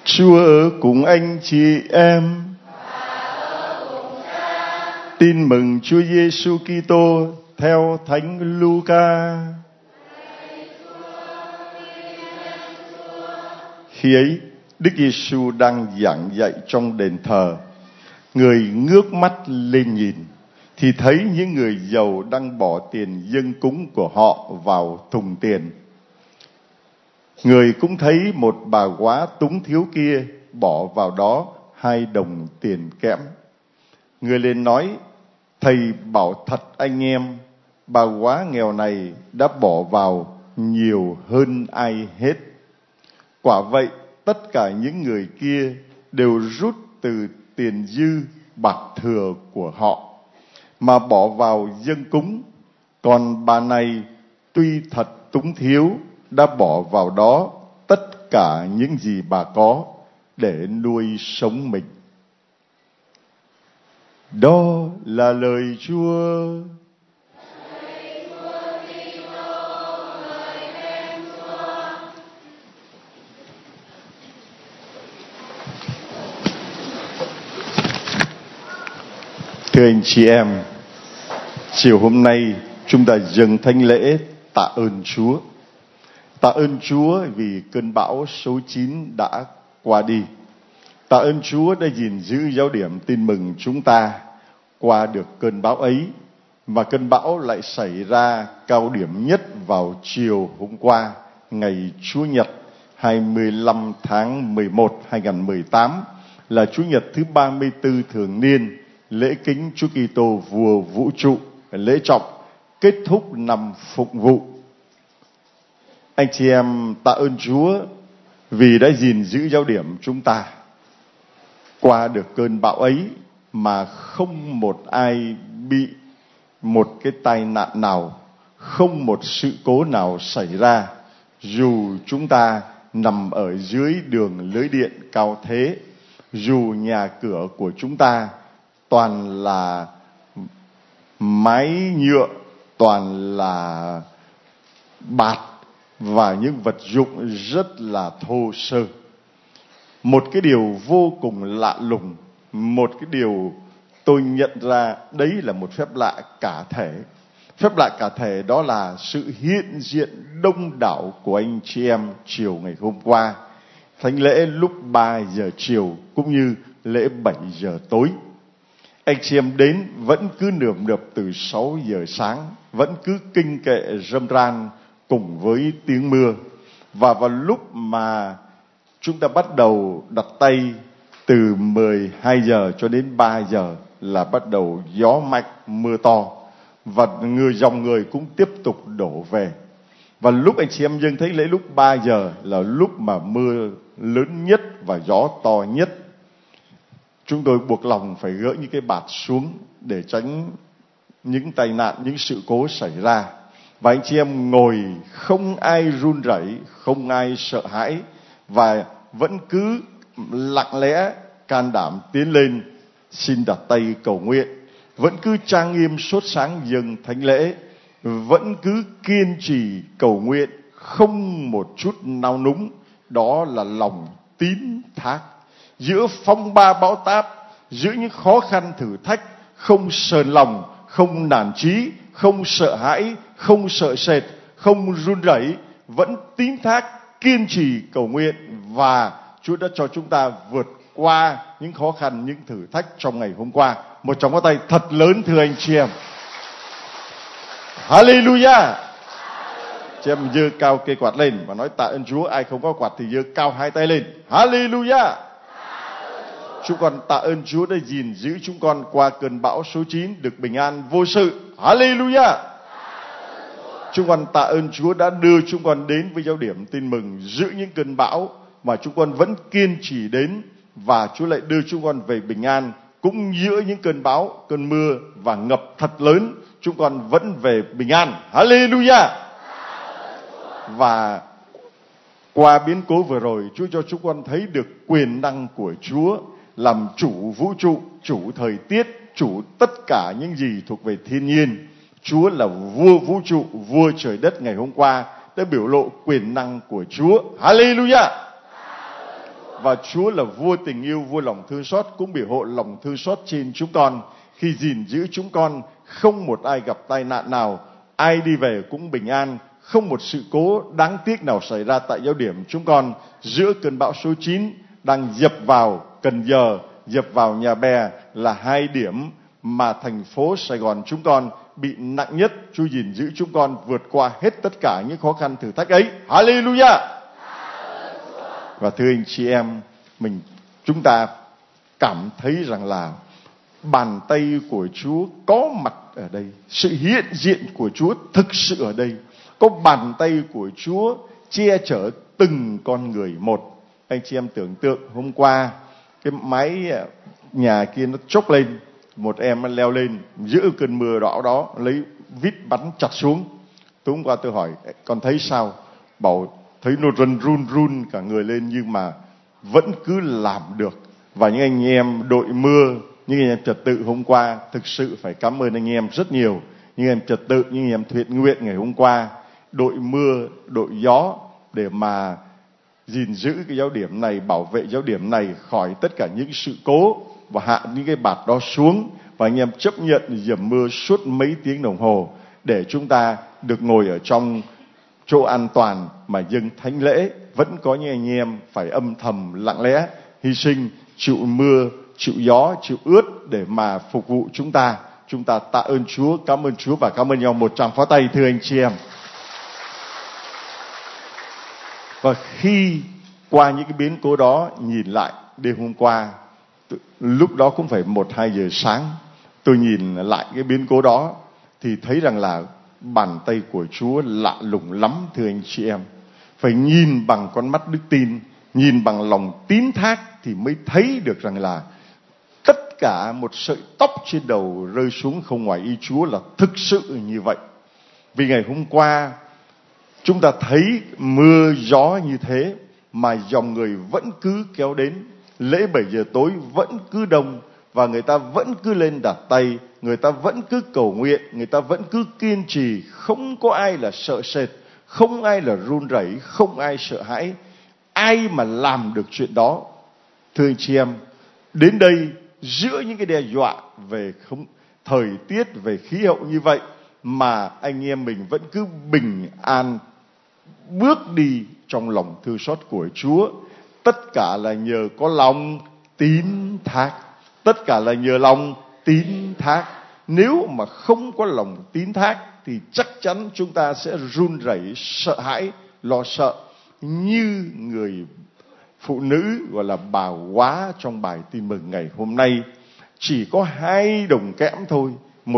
Chúa ở cùng anh chị em. Tin mừng Chúa Giêsu Kitô theo Thánh Luca. Khi ấy, Đức Giêsu đang giảng dạy trong đền thờ. Người ngước mắt lên nhìn thì thấy những người giàu đang bỏ tiền dâng cúng của họ vào thùng tiền. Người cũng thấy một bà góa túng thiếu kia bỏ vào đó 2 đồng tiền kẽm. Người liền nói: Thầy bảo thật anh em, bà góa nghèo này đã bỏ vào nhiều hơn ai hết. Quả vậy, tất cả những người kia đều rút từ tiền dư bạc thừa của họ mà bỏ vào dâng cúng. Còn bà này tuy thật túng thiếu, đã bỏ vào đó tất cả những gì bà có để nuôi sống mình. Đó là lời Chúa. Thưa anh chị em, chiều hôm nay chúng ta dâng thánh lễ tạ ơn Chúa. Tạ ơn Chúa vì cơn bão số 9 đã qua đi. Tạ ơn Chúa đã gìn giữ giáo điểm tin mừng chúng ta qua được cơn bão ấy. Và cơn bão lại xảy ra cao điểm nhất vào chiều hôm qua, ngày Chúa Nhật 25 tháng 11 2018, là Chúa Nhật thứ 34 thường niên lễ kính Chúa Kitô Vua Vũ trụ, lễ trọng kết thúc năm phụng vụ. Anh chị em tạ ơn Chúa vì đã gìn giữ giáo điểm chúng ta qua được cơn bão ấy mà không một ai bị một cái tai nạn nào, không một sự cố nào xảy ra, dù chúng ta nằm ở dưới đường lưới điện cao thế, dù nhà cửa của chúng ta toàn là mái nhựa, toàn là bạt và những vật dụng rất là thô sơ. Một cái điều vô cùng lạ lùng, một cái điều tôi nhận ra đấy là một phép lạ cả thể. Phép lạ cả thể đó là sự hiện diện đông đảo của anh chị em chiều ngày hôm qua. Thánh lễ lúc 3 giờ chiều cũng như lễ 7 giờ tối. Anh chị em đến vẫn cứ nườm nượp từ 6 giờ sáng, vẫn cứ kinh kệ râm ran cùng với tiếng mưa. Và vào lúc mà chúng ta bắt đầu đặt tay từ 12 giờ cho đến 3 giờ là bắt đầu gió mạnh, mưa to. Và dòng người cũng tiếp tục đổ về. Và lúc anh chị em dâng thấy lễ lúc 3 giờ là lúc mà mưa lớn nhất và gió to nhất. Chúng tôi buộc lòng phải gỡ những cái bạt xuống để tránh những tai nạn, những sự cố xảy ra. Và anh chị em ngồi không ai run rẩy, không ai sợ hãi, và vẫn cứ lặng lẽ can đảm tiến lên xin đặt tay cầu nguyện, vẫn cứ trang nghiêm sốt sáng dâng thánh lễ, vẫn cứ kiên trì cầu nguyện, không một chút nao núng. Đó là lòng tín thác. Giữa phong ba bão táp, giữa những khó khăn thử thách, không sờn lòng, không nản chí, không sợ hãi, không sợ sệt, không run rẩy, vẫn tín thác, kiên trì cầu nguyện. Và Chúa đã cho chúng ta vượt qua những khó khăn, những thử thách trong ngày hôm qua. Một tràng pháo tay thật lớn thưa anh chị em. Hallelujah. Chị em giơ cao cây quạt lên và nói tạ ơn Chúa. Ai không có quạt thì giơ cao 2 tay lên. Hallelujah. Chúng con tạ ơn Chúa đã gìn giữ chúng con qua cơn bão số 9 được bình an vô sự. Hallelujah. Chúng con tạ ơn Chúa đã đưa chúng con đến với giáo điểm tin mừng giữa những cơn bão mà chúng con vẫn kiên trì đến, và Chúa lại đưa chúng con về bình an cũng giữa những cơn bão, cơn mưa và ngập thật lớn. Chúng con vẫn về bình an. Hallelujah. Và qua biến cố vừa rồi, Chúa cho chúng con thấy được quyền năng của Chúa làm chủ vũ trụ, chủ thời tiết, chủ tất cả những gì thuộc về thiên nhiên. Chúa là vua vũ trụ, vua trời đất ngày hôm qua đã biểu lộ quyền năng của Chúa. Hallelujah. Và Chúa là vua tình yêu, vua lòng thương xót, cũng biểu hộ lòng thương xót trên chúng con khi gìn giữ chúng con, không một ai gặp tai nạn nào, ai đi về cũng bình an, không một sự cố đáng tiếc nào xảy ra tại giáo điểm chúng con giữa cơn bão số 9 đang dập vào Cần Giờ, dập vào Nhà Bè, là hai điểm mà thành phố Sài Gòn chúng con bị nặng nhất. Chúa gìn giữ chúng con vượt qua hết tất cả những khó khăn thử thách ấy. Hallelujah. Và thưa anh chị em, chúng ta cảm thấy rằng là bàn tay của Chúa có mặt ở đây, sự hiện diện của Chúa thực sự ở đây. Có bàn tay của Chúa che chở từng con người một. Anh chị em tưởng tượng hôm qua cái mái nhà kia nó chốc lên, một em nó leo lên giữa cơn mưa đỏ đó, lấy vít bắn chặt xuống. Tối hôm qua tôi hỏi con thấy sao, bảo thấy nó run cả người lên, nhưng mà vẫn cứ làm được. Và những anh em đội mưa, những anh em trật tự hôm qua, thực sự phải cảm ơn anh em rất nhiều. Những anh em trật tự, những anh em thiện nguyện ngày hôm qua, đội mưa, đội gió để mà gìn giữ cái giáo điểm này, bảo vệ giáo điểm này khỏi tất cả những sự cố, và hạ những cái bạt đó xuống. Và anh em chấp nhận dầm mưa suốt mấy tiếng đồng hồ để chúng ta được ngồi ở trong chỗ an toàn mà dâng thánh lễ. Vẫn có những anh em phải âm thầm lặng lẽ hy sinh, chịu mưa, chịu gió, chịu ướt để mà phục vụ chúng ta. Chúng ta tạ ơn Chúa, cảm ơn Chúa và cảm ơn nhau một tràng pháo tay, thưa anh chị em. Và khi qua những cái biến cố đó, nhìn lại đêm hôm qua, lúc đó cũng phải 1-2 giờ sáng, tôi nhìn lại cái biến cố đó thì thấy rằng là bàn tay của Chúa lạ lùng lắm, thưa anh chị em. Phải nhìn bằng con mắt đức tin, nhìn bằng lòng tín thác thì mới thấy được rằng là tất cả một sợi tóc trên đầu rơi xuống không ngoài ý Chúa là thực sự như vậy. Vì ngày hôm qua chúng ta thấy mưa gió như thế mà dòng người vẫn cứ kéo đến. Lễ 7 giờ tối vẫn cứ đông, và người ta vẫn cứ lên đặt tay, người ta vẫn cứ cầu nguyện, người ta vẫn cứ kiên trì. Không có ai là sợ sệt, không ai là run rẩy, không ai sợ hãi. Ai mà làm được chuyện đó, thưa anh chị em, đến đây giữa những cái đe dọa về thời tiết, về khí hậu như vậy, mà anh em mình vẫn cứ bình an bước đi trong lòng thương xót của Chúa. Tất cả là nhờ có lòng tín thác. Tất cả là nhờ lòng tín thác. Nếu mà không có lòng tín thác thì chắc chắn chúng ta sẽ run rẩy, sợ hãi, lo sợ, như người phụ nữ gọi là bà Quá trong bài tin mừng ngày hôm nay. Chỉ có 2 đồng kẽm thôi,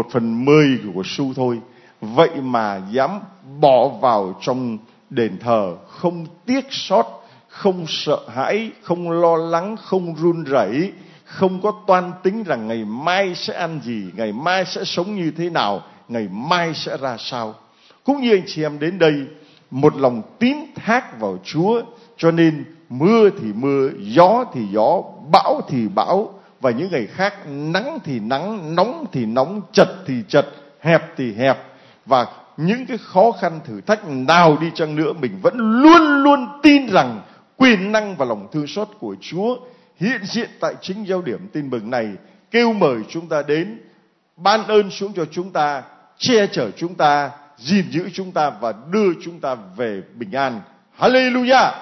1/10 của xu thôi, vậy mà dám bỏ vào trong đền thờ, không tiếc sót, không sợ hãi, không lo lắng, không run rẩy, không có toan tính rằng ngày mai sẽ ăn gì, ngày mai sẽ sống như thế nào, ngày mai sẽ ra sao. Cũng như anh chị em đến đây, một lòng tín thác vào Chúa, cho nên mưa thì mưa, gió thì gió, bão thì bão, và những ngày khác nắng thì nắng, nóng thì nóng, chật thì chật, hẹp thì hẹp. Và những cái khó khăn thử thách nào đi chăng nữa, mình vẫn luôn luôn tin rằng quyền năng và lòng thương xót của Chúa hiện diện tại chính giáo điểm tin mừng này, kêu mời chúng ta đến, ban ơn xuống cho chúng ta, che chở chúng ta, gìn giữ chúng ta và đưa chúng ta về bình an. Hallelujah!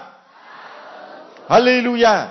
Hallelujah!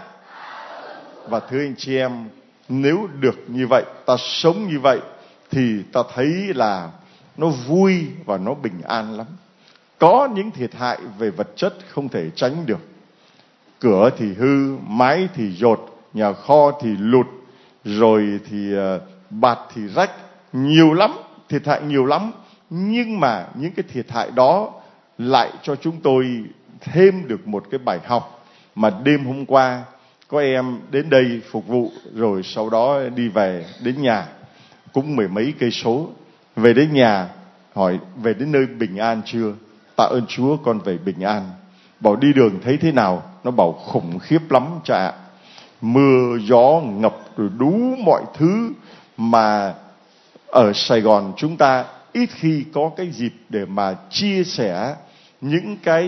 Và thưa anh chị em, nếu được như vậy, ta sống như vậy, thì ta thấy là nó vui và nó bình an lắm. Có những thiệt hại về vật chất không thể tránh được. Cửa thì hư, mái thì dột, nhà kho thì lụt, rồi thì bạt thì rách, nhiều lắm, thiệt hại nhiều lắm. Nhưng mà những cái thiệt hại đó lại cho chúng tôi thêm được một cái bài học mà đêm hôm qua có em đến đây phục vụ, rồi sau đó đi về đến nhà cũng 10 mấy cây số. Về đến nhà hỏi về đến nơi bình an chưa? Tạ ơn Chúa con về bình an. Bảo đi đường thấy thế nào? Nó bảo khủng khiếp lắm cha ạ. Mưa gió ngập rồi đủ mọi thứ mà ở Sài Gòn chúng ta ít khi có cái dịp để mà chia sẻ những cái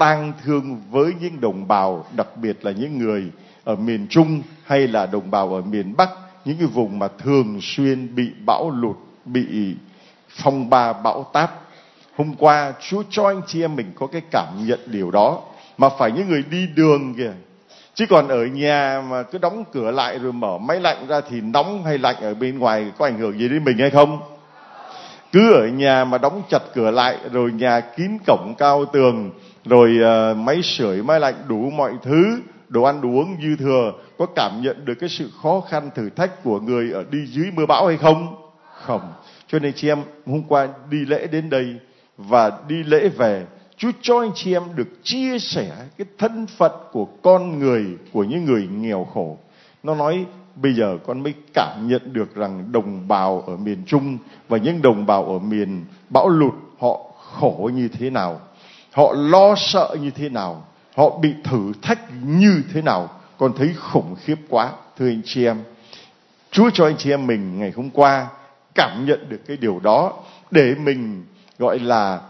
tang thương với những đồng bào, đặc biệt là những người ở miền Trung hay là đồng bào ở miền Bắc, những cái vùng mà thường xuyên bị bão lụt, bị phong ba bão táp. Hôm qua Chúa cho anh chị em mình có cái cảm nhận điều đó, mà phải những người đi đường kìa. Chứ còn ở nhà mà cứ đóng cửa lại rồi mở máy lạnh ra thì nóng hay lạnh ở bên ngoài có ảnh hưởng gì đến mình hay không? Cứ ở nhà mà đóng chặt cửa lại, rồi nhà kín cổng cao tường, rồi máy sưởi, máy lạnh, đủ mọi thứ, đồ ăn đồ uống dư thừa, có cảm nhận được cái sự khó khăn thử thách của người ở đi dưới mưa bão hay không? Không. Cho nên chị em hôm qua đi lễ đến đây và đi lễ về, Chúa cho anh chị em được chia sẻ cái thân phận của con người, của những người nghèo khổ. Nó nói bây giờ con mới cảm nhận được rằng đồng bào ở miền Trung và những đồng bào ở miền bão lụt họ khổ như thế nào, họ lo sợ như thế nào, họ bị thử thách như thế nào. Con thấy khủng khiếp quá. Thưa anh chị em, Chúa cho anh chị em mình ngày hôm qua cảm nhận được cái điều đó để mình gọi là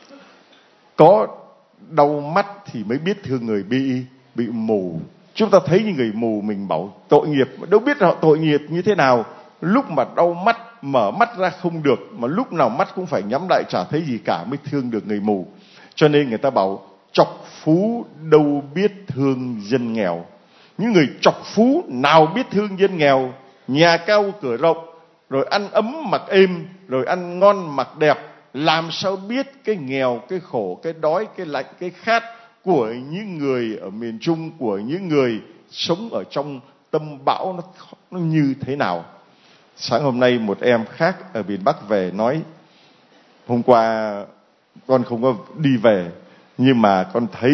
có đau mắt thì mới biết thương người bị mù. Chúng ta thấy những người mù mình bảo tội nghiệp, đâu biết họ tội nghiệp như thế nào. Lúc mà đau mắt, mở mắt ra không được, mà lúc nào mắt cũng phải nhắm lại chả thấy gì cả mới thương được người mù. Cho nên người ta bảo chọc phú đâu biết thương dân nghèo. Những người chọc phú nào biết thương dân nghèo. Nhà cao cửa rộng, rồi ăn ấm mặc êm, rồi ăn ngon mặc đẹp, làm sao biết cái nghèo, cái khổ, cái đói, cái lạnh, cái khát của những người ở miền Trung, của những người sống ở trong tâm bão nó như thế nào. Sáng hôm nay một em khác ở miền Bắc về nói, hôm qua con không có đi về, nhưng mà con thấy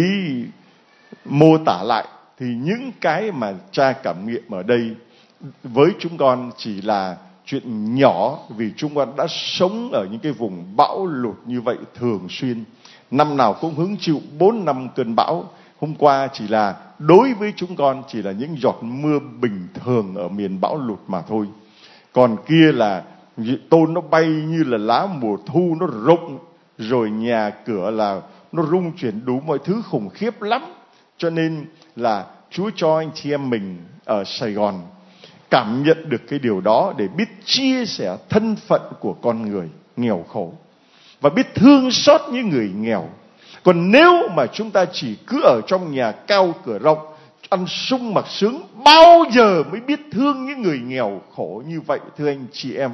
mô tả lại thì những cái mà cha cảm nghiệm ở đây với chúng con chỉ là chuyện nhỏ, vì chúng con đã sống ở những cái vùng bão lụt như vậy thường xuyên. Năm nào cũng hứng chịu 4 năm cơn bão. Hôm qua chỉ là đối với chúng con chỉ là những giọt mưa bình thường ở miền bão lụt mà thôi. Còn kia là tôn nó bay như là lá mùa thu, nó rụng, rồi nhà cửa là nó rung chuyển, đủ mọi thứ khủng khiếp lắm. Cho nên là Chúa cho anh chị em mình ở Sài Gòn cảm nhận được cái điều đó để biết chia sẻ thân phận của con người nghèo khổ và biết thương xót những người nghèo. Còn nếu mà chúng ta chỉ cứ ở trong nhà cao cửa rộng, ăn sung mặc sướng, bao giờ mới biết thương những người nghèo khổ như vậy? Thưa anh chị em,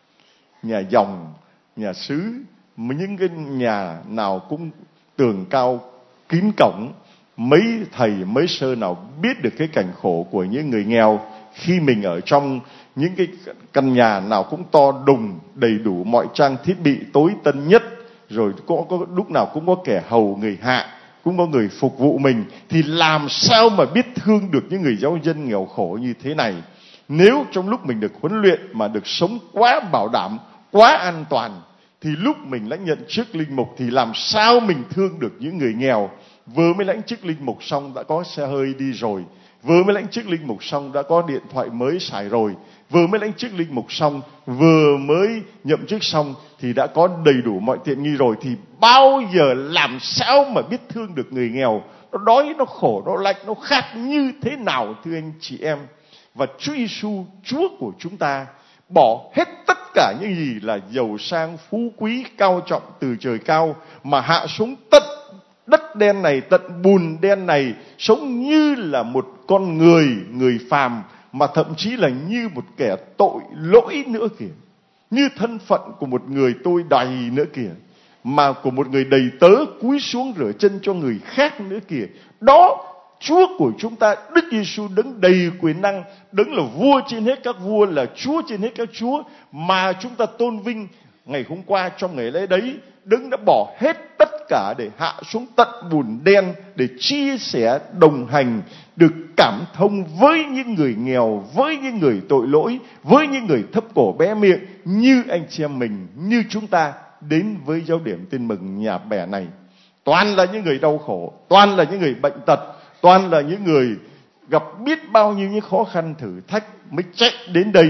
nhà dòng, nhà xứ, những cái nhà nào cũng tường cao kín cổng, mấy thầy mấy sơ nào biết được cái cảnh khổ của những người nghèo khi mình ở trong những cái căn nhà nào cũng to đùng, đầy đủ mọi trang thiết bị tối tân nhất, rồi có lúc nào cũng có kẻ hầu người hạ, cũng có người phục vụ mình, thì làm sao mà biết thương được những người giáo dân nghèo khổ như thế này? Nếu trong lúc mình được huấn luyện mà được sống quá bảo đảm, quá an toàn, thì lúc mình lãnh nhận chức linh mục thì làm sao mình thương được những người nghèo? Vừa mới lãnh chức linh mục xong đã có xe hơi đi rồi, vừa mới lãnh chức linh mục xong đã có điện thoại mới xài rồi, vừa mới lãnh chức linh mục xong, vừa mới nhậm chức xong thì đã có đầy đủ mọi tiện nghi rồi, thì bao giờ làm sao mà biết thương được người nghèo? Nó đói, nó khổ, nó lạnh, nó khát như thế nào, thưa anh chị em? Và Chúa Giêsu, Chúa của chúng ta, bỏ hết tất cả những gì là giàu sang phú quý cao trọng từ trời cao mà hạ xuống tận đất đen này, tận bùn đen này, sống như là một con người phàm, mà thậm chí là như một kẻ tội lỗi nữa kìa, như thân phận của một người tôi đầy nữa kìa, mà của một người đầy tớ cúi xuống rửa chân cho người khác nữa kìa. Đó, Chúa của chúng ta, Đức Giêsu, đấng đầy quyền năng, đấng là vua trên hết các vua, là Chúa trên hết các chúa, mà chúng ta tôn vinh ngày hôm qua trong ngày lễ đấy, đấng đã bỏ hết tất cả để hạ xuống tận bùn đen, để chia sẻ, đồng hành, được cảm thông với những người nghèo, với những người tội lỗi, với những người thấp cổ bé miệng như anh chị em mình, như chúng ta đến với giáo điểm Tin Mừng Nhà Bè này. Toàn là những người đau khổ, toàn là những người bệnh tật, toàn là những người gặp biết bao nhiêu những khó khăn thử thách mới chạy đến đây,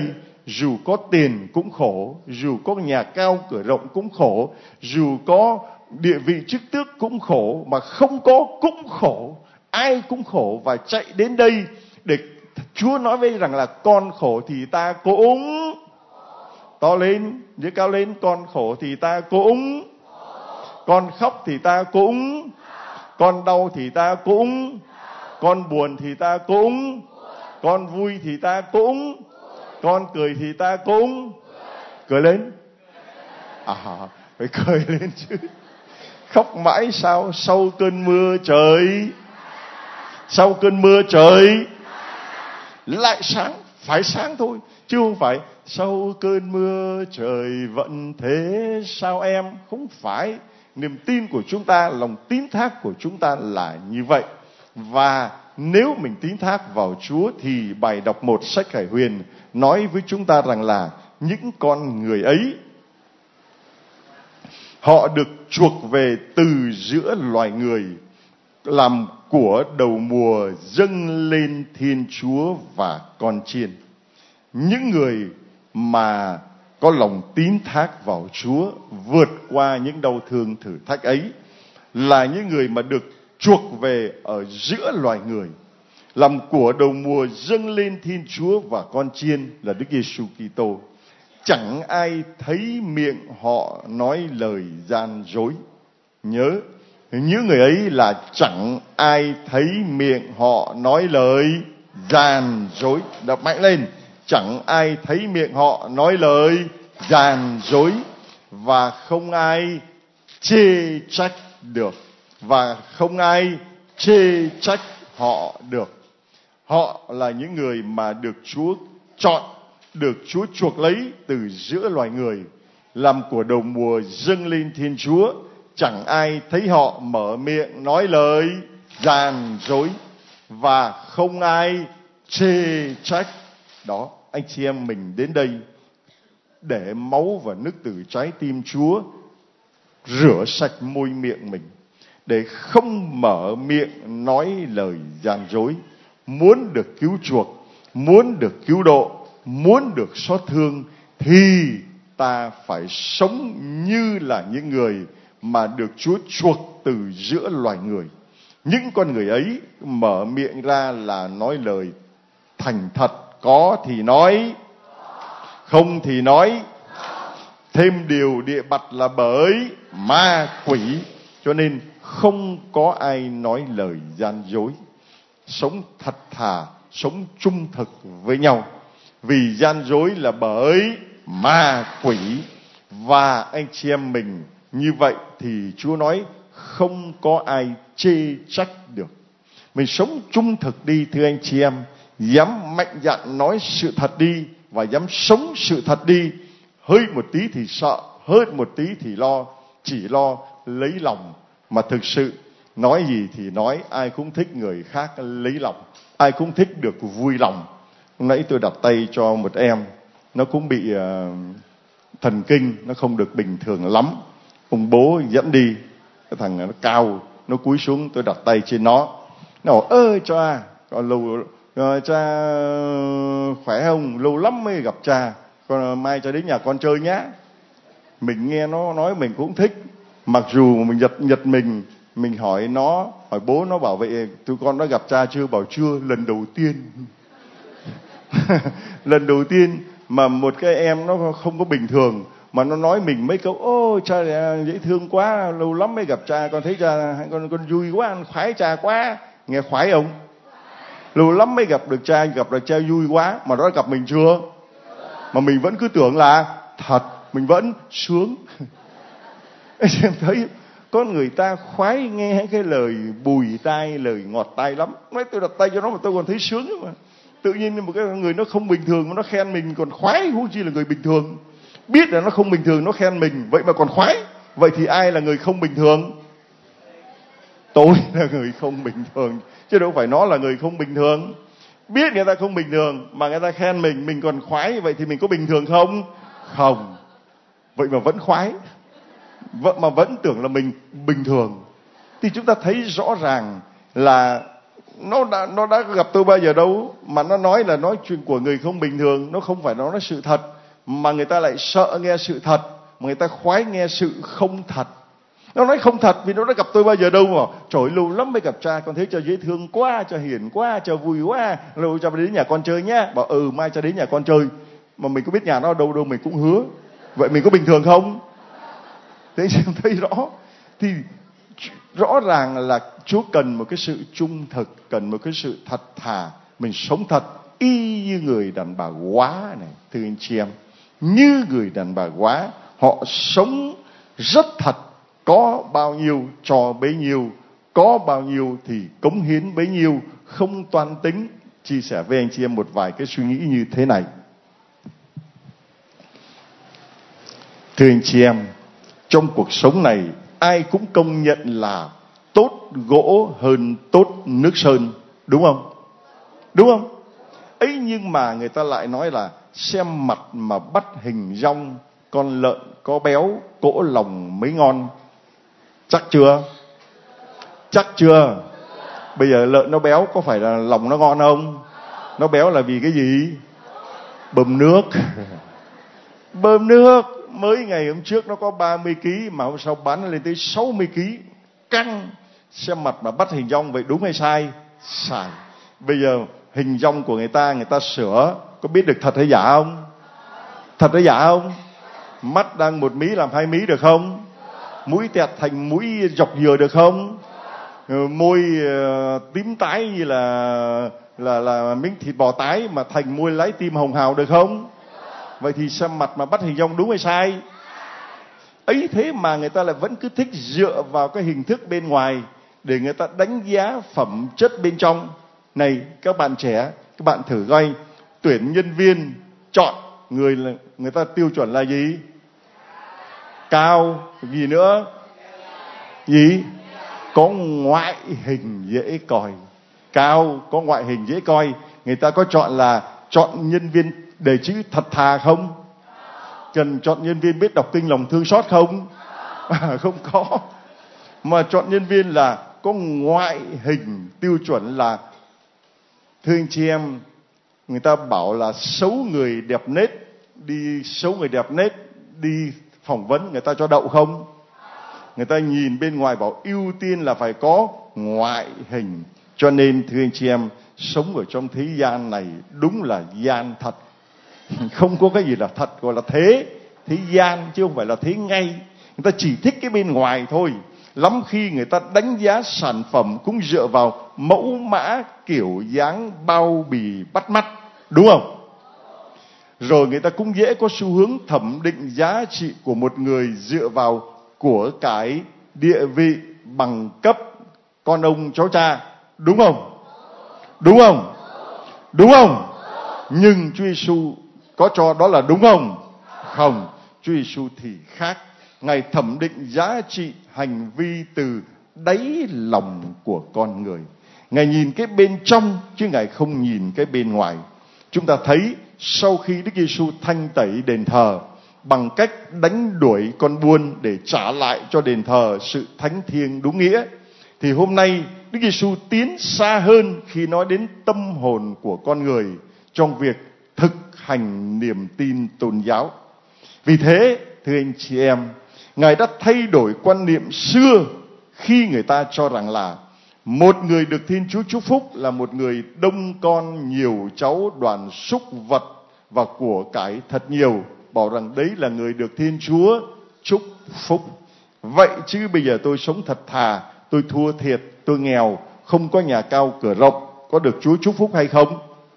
dù có tiền cũng khổ, dù có nhà cao cửa rộng cũng khổ, dù có địa vị chức tước cũng khổ, mà không có cũng khổ. Ai cũng khổ và chạy đến đây để Chúa nói với rằng là con khổ thì ta cũng to lên, giơ cao lên, con khổ thì ta cũng, con khóc thì ta cũng, con đau thì ta cũng, con buồn thì ta cũng, con vui thì ta cũng, con cười thì ta cũng. Cười lên. Phải cười lên chứ. Khóc mãi sao? Sau cơn mưa trời, sau cơn mưa trời lại sáng. Phải sáng thôi, chứ không phải sau cơn mưa trời vẫn thế sao em. Không phải. Niềm tin của chúng ta, lòng tín thác của chúng ta là như vậy. Và nếu mình tín thác vào Chúa thì bài đọc 1 sách Khải Huyền nói với chúng ta rằng là những con người ấy, họ được chuộc về từ giữa loài người, làm của đầu mùa dâng lên Thiên Chúa và con chiên. Những người mà có lòng tín thác vào Chúa, vượt qua những đau thương thử thách ấy, là những người mà được chuộc về ở giữa loài người, làm của đầu mùa dâng lên Thiên Chúa và con chiên là Đức Giêsu Kitô. Chẳng ai thấy miệng họ nói lời gian dối. Nhớ, những người ấy là chẳng ai thấy miệng họ nói lời gian dối. Đọc mạnh lên. Chẳng ai thấy miệng họ nói lời gian dối, và không ai chê trách được, và không ai chê trách họ được. Họ là những người mà được Chúa chọn, được Chúa chuộc lấy từ giữa loài người, làm của đầu mùa dâng lên Thiên Chúa. Chẳng ai thấy họ mở miệng nói lời gian dối, và không ai chê trách. Đó, anh chị em mình đến đây để máu và nước từ trái tim Chúa rửa sạch môi miệng mình, để không mở miệng nói lời gian dối. Muốn được cứu chuộc, muốn được cứu độ, muốn được xót thương, thì ta phải sống như là những người mà được Chúa chuộc từ giữa loài người. Những con người ấy mở miệng ra là nói lời thành thật, có thì nói, không thì nói. Thêm điều địa bặt là bởi ma quỷ, cho nên không có ai nói lời gian dối. Sống thật thà, sống trung thực với nhau, vì gian dối là bởi ma quỷ. Và anh chị em mình như vậy thì Chúa nói không có ai chê trách được. Mình sống trung thực đi thưa anh chị em, dám mạnh dạn nói sự thật đi, và dám sống sự thật đi. Hơi một tí thì sợ, hơi một tí thì lo, chỉ lo lấy lòng. Mà thực sự nói gì thì nói, ai cũng thích người khác lấy lòng, ai cũng thích được vui lòng. Hôm nãy tôi đặt tay cho một em, nó cũng bị thần kinh, nó không được bình thường lắm. Ông bố dẫn đi, cái thằng nó cao, nó cúi xuống, tôi đặt tay trên nó. Nó bảo, ơ cha, cha khỏe không? Lâu lắm mới gặp cha, con mai cho đến nhà con chơi nhá. Mình nghe nó nói mình cũng thích. Mặc dù mình giật mình hỏi nó, hỏi bố, nó bảo vậy tụi con đã gặp cha chưa? Bảo chưa, lần đầu tiên. Lần đầu tiên mà một cái em nó không có bình thường mà nó nói mình mấy câu, ô cha dễ thương quá, lâu lắm mới gặp cha, con thấy cha con vui quá, con khoái cha quá. Nghe khoái không? Lâu lắm mới gặp được cha vui quá. Mà nó gặp mình chưa? Mà mình vẫn cứ tưởng là thật, mình vẫn sướng. Em thấy con người ta khoái nghe cái lời bùi tai, lời ngọt tai lắm. Nói tôi đặt tay cho nó mà tôi còn thấy sướng mà. Tự nhiên một cái người nó không bình thường mà nó khen mình còn khoái, huống chi là người bình thường. Biết là nó không bình thường nó khen mình, vậy mà còn khoái. Vậy thì ai là người không bình thường? Tôi là người không bình thường, chứ đâu phải nó là người không bình thường. Biết người ta không bình thường mà người ta khen mình còn khoái, vậy thì mình có bình thường không? Không. Vậy mà vẫn khoái, vậy mà vẫn tưởng là mình bình thường. Thì chúng ta thấy rõ ràng là nó đã gặp tôi bao giờ đâu, mà nó nói là nói chuyện của người không bình thường, nó không phải nói sự thật, mà người ta lại sợ nghe sự thật, mà người ta khoái nghe sự không thật. Nó nói không thật vì nó đã gặp tôi bao giờ đâu mà. Trời ơi, lâu lắm mới gặp cha, con thấy cho dễ thương quá, cho hiền quá, cho vui quá, lâu cho đến nhà con chơi nhá. Bảo mai cho đến nhà con chơi. Mà mình có biết nhà nó ở đâu đâu, mình cũng hứa. Vậy mình có bình thường không? Thế thấy rõ. Thì rõ ràng là Chúa cần một cái sự trung thực, cần một cái sự thật thà. Mình sống thật y như người đàn bà quá này, thưa anh chị em. Như người đàn bà quá, họ sống rất thật. Có bao nhiêu cho bấy nhiêu, có bao nhiêu thì cống hiến bấy nhiêu, không toan tính. Chia sẻ với anh chị em một vài cái suy nghĩ như thế này. Thưa anh chị em, trong cuộc sống này ai cũng công nhận là tốt gỗ hơn tốt nước sơn, đúng không? Đúng không? Ấy nhưng mà người ta lại nói là xem mặt mà bắt hình dong, con lợn có béo, cỗ lòng mới ngon. Chắc chưa? Chắc chưa? Bây giờ lợn nó béo có phải là lòng nó ngon không? Nó béo là vì cái gì? Bơm nước. Bơm nước. Mới ngày hôm trước nó có 30 kg mà hôm sau bán nó lên tới 60 kg. Căng. Xem mặt mà bắt hình dong vậy đúng hay sai? Sai. Bây giờ hình dong của người ta sửa, có biết được thật hay giả không? Thật hay giả không? Mắt đang 1 mí làm 2 mí được không? Mũi tẹt thành mũi dọc dừa được không? Môi tím tái như là miếng thịt bò tái mà thành môi lái tim hồng hào được không? Vậy thì xem mặt mà bắt hình dong đúng hay sai? Ấy thế mà người ta lại vẫn cứ thích dựa vào cái hình thức bên ngoài để người ta đánh giá phẩm chất bên trong. Này các bạn trẻ, các bạn thử coi, tuyển nhân viên chọn người ta tiêu chuẩn là gì? Cao, gì nữa? Gì? Có ngoại hình dễ coi. Cao, có ngoại hình dễ coi. Người ta có chọn nhân viên để chữ thật thà không? Cần chọn nhân viên biết đọc kinh lòng thương xót không? Không có. Mà chọn nhân viên là có ngoại hình tiêu chuẩn là, thưa anh chị em, người ta bảo là xấu người đẹp nết, đi phỏng vấn người ta cho đậu không? Người ta nhìn bên ngoài bảo ưu tiên là phải có ngoại hình. Cho nên thưa anh chị em, sống ở trong thế gian này đúng là gian thật. Không có cái gì là thật, gọi là thế gian chứ không phải là thế ngay. Người ta chỉ thích cái bên ngoài thôi. Lắm khi người ta đánh giá sản phẩm cũng dựa vào mẫu mã, kiểu dáng, bao bì bắt mắt, đúng không? Rồi người ta cũng dễ có xu hướng thẩm định giá trị của một người dựa vào của cải, địa vị, bằng cấp, con ông cháu cha, đúng không? Đúng không? Đúng không? Nhưng Chúa Giêsu có cho đó là đúng không? Không, Chúa Giêsu thì khác. Ngài thẩm định giá trị hành vi từ đáy lòng của con người. Ngài nhìn cái bên trong chứ Ngài không nhìn cái bên ngoài. Chúng ta thấy sau khi Đức Giêsu thanh tẩy đền thờ bằng cách đánh đuổi con buôn để trả lại cho đền thờ sự thánh thiêng đúng nghĩa, thì hôm nay Đức Giêsu tiến xa hơn khi nói đến tâm hồn của con người trong việc thực hành niềm tin tôn giáo. Vì thế, thưa anh chị em, Ngài đã thay đổi quan niệm xưa khi người ta cho rằng là một người được Thiên Chúa chúc phúc là một người đông con, nhiều cháu, đoàn súc vật và của cải thật nhiều. Bảo rằng đấy là người được Thiên Chúa chúc phúc. Vậy chứ bây giờ tôi sống thật thà, tôi thua thiệt, tôi nghèo, không có nhà cao cửa rộng, có được Chúa chúc phúc hay không?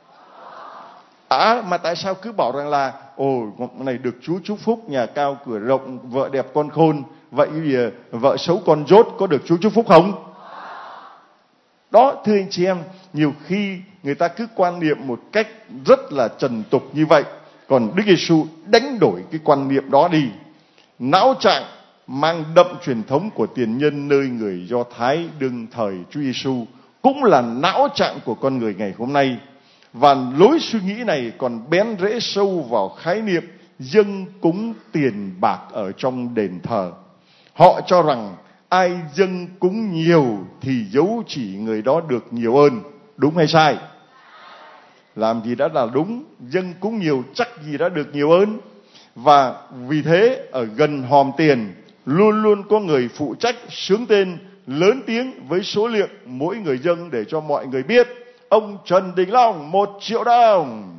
Mà tại sao cứ bảo rằng là này được Chúa chúc phúc, nhà cao cửa rộng, vợ đẹp con khôn, vậy vợ xấu con dốt có được Chúa chúc phúc không? Đó, thưa anh chị em, nhiều khi người ta cứ quan niệm một cách rất là trần tục như vậy. Còn Đức Giêsu đánh đổi cái quan niệm đó đi. Não trạng mang đậm truyền thống của tiền nhân nơi người Do Thái đương thời Chúa Giêsu cũng là não trạng của con người ngày hôm nay. Và lối suy nghĩ này còn bén rễ sâu vào khái niệm dâng cúng tiền bạc ở trong đền thờ. Họ cho rằng ai dâng cúng nhiều thì dấu chỉ người đó được nhiều ơn. Đúng hay sai? Làm gì đã là đúng, dâng cúng nhiều chắc gì đã được nhiều hơn. Và vì thế ở gần hòm tiền luôn luôn có người phụ trách xướng tên lớn tiếng với số liệu mỗi người dâng để cho mọi người biết. Ông Trần Đình Long 1 triệu đồng,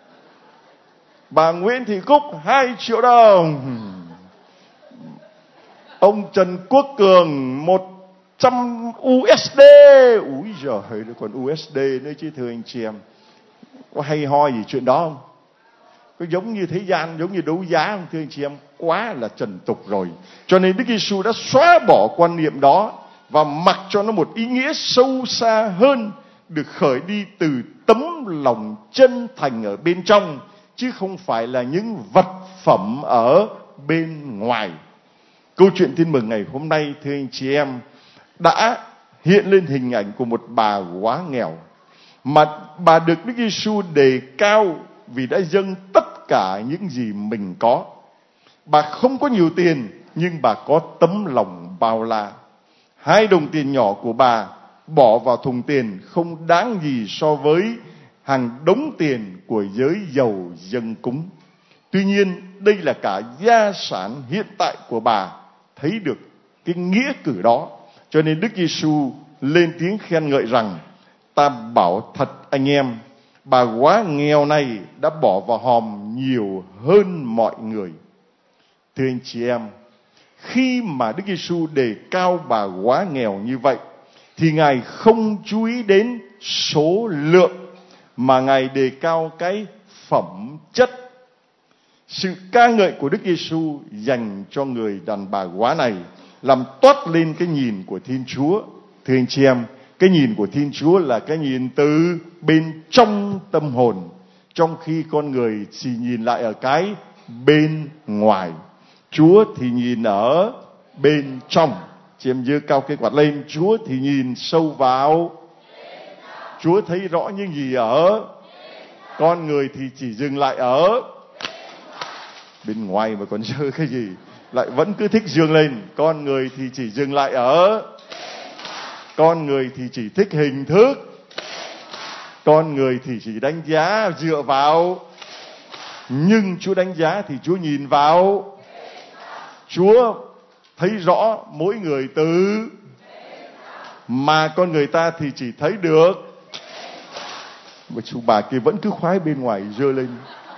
bà Nguyễn Thị Cúc 2 triệu đồng, ông Trần Quốc Cường 100 USD. Úi giời, nó còn USD nữa chứ thưa anh chị em. Có hay ho gì chuyện đó không? Có giống như thế gian, giống như đấu giá không thưa anh chị em? Quá là trần tục rồi. Cho nên Đức Giêsu đã xóa bỏ quan niệm đó và mặc cho nó một ý nghĩa sâu xa hơn, được khởi đi từ tấm lòng chân thành ở bên trong, chứ không phải là những vật phẩm ở bên ngoài. Câu chuyện tin mừng ngày hôm nay thưa anh chị em đã hiện lên hình ảnh của một bà quá nghèo, mà bà được Đức Giêsu đề cao vì đã dâng tất cả những gì mình có. Bà không có nhiều tiền nhưng bà có tấm lòng bao la. 2 đồng tiền nhỏ của bà bỏ vào thùng tiền không đáng gì so với hàng đống tiền của giới giàu dâng cúng. Tuy nhiên đây là cả gia sản hiện tại của bà. Thấy được cái nghĩa cử đó, cho nên Đức Giêsu lên tiếng khen ngợi rằng: ta bảo thật anh em, bà quá nghèo này đã bỏ vào hòm nhiều hơn mọi người. Thưa anh chị em, khi mà Đức Giêsu đề cao bà quá nghèo như vậy thì Ngài không chú ý đến số lượng, mà Ngài đề cao cái phẩm chất. Sự ca ngợi của Đức Giêsu dành cho người đàn bà quá này làm toát lên cái nhìn của Thiên Chúa. Thưa anh chị em, cái nhìn của Thiên Chúa là cái nhìn từ bên trong tâm hồn, trong khi con người chỉ nhìn lại ở cái bên ngoài. Chúa thì nhìn ở bên trong. Chị em giơ cao cái quạt lên. Chúa thì nhìn sâu vào. Chúa thấy rõ những gì ở. Con người thì chỉ dừng lại ở bên ngoài, mà còn giơ cái gì lại vẫn cứ thích dương lên. Con người thì chỉ dừng lại ở. Con người thì chỉ thích hình thức. Con người thì chỉ đánh giá dựa vào. Nhưng Chúa đánh giá thì Chúa nhìn vào. Chúa thấy rõ mỗi người từ, mà con người ta thì chỉ thấy được. Mà chú bà kia vẫn cứ khoái bên ngoài dơ lên,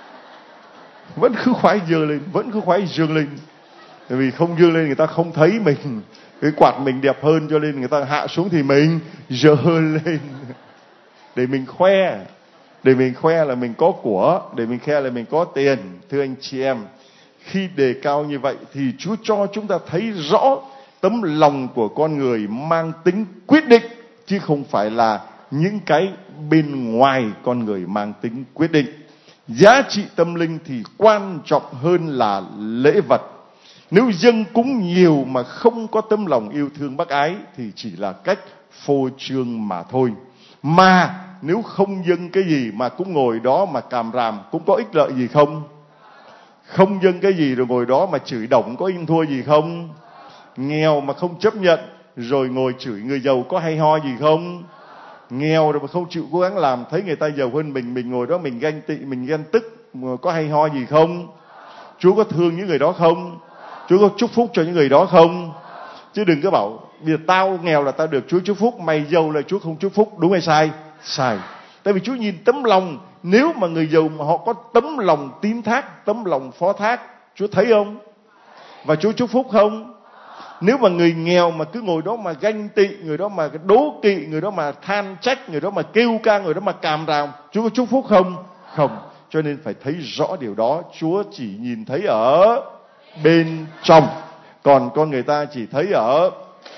vẫn cứ khoái dơ lên, vẫn cứ khoái dương lên. Tại vì không dương lên người ta không thấy mình, cái quạt mình đẹp hơn, cho nên người ta hạ xuống thì mình dơ lên để mình khoe, để mình khoe là mình có của, để mình khoe là mình có tiền. Thưa anh chị em, khi đề cao như vậy thì Chúa cho chúng ta thấy rõ tấm lòng của con người mang tính quyết định, chứ không phải là những cái bên ngoài con người mang tính quyết định. Giá trị tâm linh thì quan trọng hơn là lễ vật. Nếu dâng cúng nhiều mà không có tấm lòng yêu thương bác ái thì chỉ là cách phô trương mà thôi. Mà nếu không dâng cái gì mà cũng ngồi đó mà càm ràm, cũng có ích lợi gì không? Không dâng cái gì rồi ngồi đó mà chửi động, có im thua gì không? Nghèo mà không chấp nhận rồi ngồi chửi người giàu, có hay ho gì không? Nghèo rồi mà không chịu cố gắng làm, thấy người ta giàu hơn mình ngồi đó mình ganh tị, mình ghen tức, có hay ho gì không? Chúa có thương những người đó không? Chúa có chúc phúc cho những người đó không? Chứ đừng có bảo bây giờ tao nghèo là tao được Chúa chúc phúc, mày giàu là Chúa không chúc phúc. Đúng hay sai? Sai. Tại vì Chúa nhìn tấm lòng. Nếu mà người giàu mà họ có tấm lòng tín thác, tấm lòng phó thác, Chúa thấy không? Và Chúa chúc phúc không? Nếu mà người nghèo mà cứ ngồi đó mà ganh tị, người đó mà đố kỵ, người đó mà than trách, người đó mà kêu ca, người đó mà càm ràm, Chúa có chúc phúc không? Không. Cho nên phải thấy rõ điều đó. Chúa chỉ nhìn thấy ở bên trong, còn con người ta chỉ thấy ở.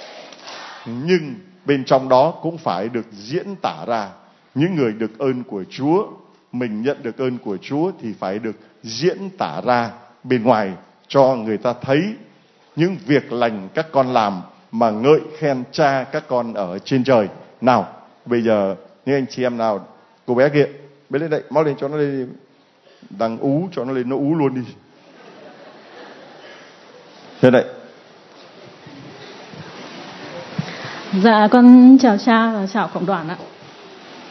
Nhưng bên trong đó cũng phải được diễn tả ra. Những người được ơn của Chúa, mình nhận được ơn của Chúa thì phải được diễn tả ra bên ngoài cho người ta thấy những việc lành các con làm mà ngợi khen Cha các con ở trên trời. Nào, bây giờ những anh chị em nào, cô bé kia, bé lên đây, mau lên cho nó lên, đang ú, cho nó lên, nó ú luôn đi. Thế đây. Dạ con chào cha và chào cộng đoàn ạ.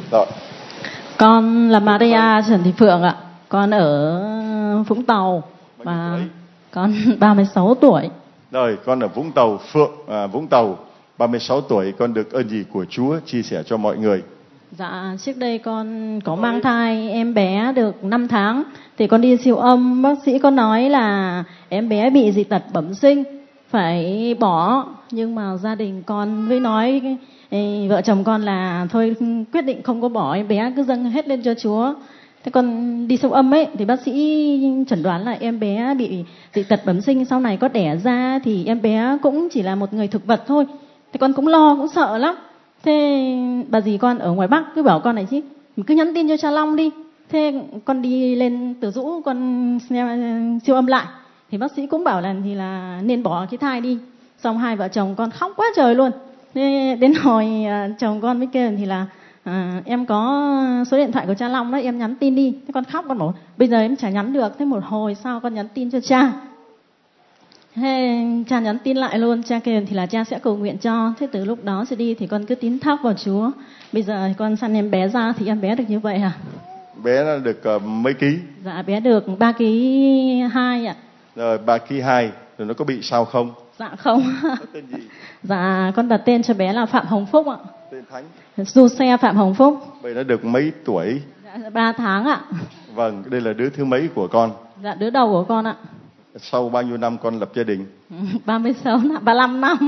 Rồi. Con là Maria Trần Thị Phượng ạ. Con ở Vũng Tàu và con 36 tuổi. Rồi, con ở Vũng Tàu, Vũng Tàu, 36 tuổi, con được ơn gì của Chúa chia sẻ cho mọi người? Dạ, trước đây con có mang thai em bé được 5 tháng thì con đi siêu âm, bác sĩ có nói là em bé bị dị tật bẩm sinh phải bỏ, nhưng mà gia đình con với nói vợ chồng con là thôi quyết định không có bỏ, em bé cứ dâng hết lên cho Chúa. Thế con đi siêu âm ấy thì bác sĩ chẩn đoán là em bé bị dị tật bẩm sinh, sau này có đẻ ra thì em bé cũng chỉ là một người thực vật thôi. Thế con cũng lo, cũng sợ lắm. Thế bà dì con ở ngoài Bắc cứ bảo con này chứ, mình cứ nhắn tin cho cha Long đi. Thế con đi lên Từ Dũ con siêu âm lại thì bác sĩ cũng bảo là thì là nên bỏ cái thai đi. Xong hai vợ chồng con khóc quá trời luôn. Thế đến hồi chồng con mới kêu thì là em có số điện thoại của cha Long đó, em nhắn tin đi. Thế con khóc, con bảo bây giờ em chả nhắn được. Thế một hồi sau con nhắn tin cho cha. Thế cha nhắn tin lại luôn, cha kêu thì là cha sẽ cầu nguyện cho. Thế từ lúc đó trở đi thì con cứ tín thác vào Chúa. Bây giờ con sanh em bé ra thì em bé được như vậy à? Bé nó được mấy ký? Dạ bé được 3 ký 2 ạ. Rồi 3 ký 2, rồi nó có bị sao không? Dạ không. Nó tên gì? Dạ con đặt tên cho bé là Phạm Hồng Phúc ạ. Tên thánh? Du xe Phạm Hồng Phúc. Vậy nó được mấy tuổi? Dạ 3 tháng ạ. Vâng, đây là đứa thứ mấy của con? Dạ đứa đầu của con ạ. Sau bao nhiêu năm con lập gia đình? 36 năm, 35 năm.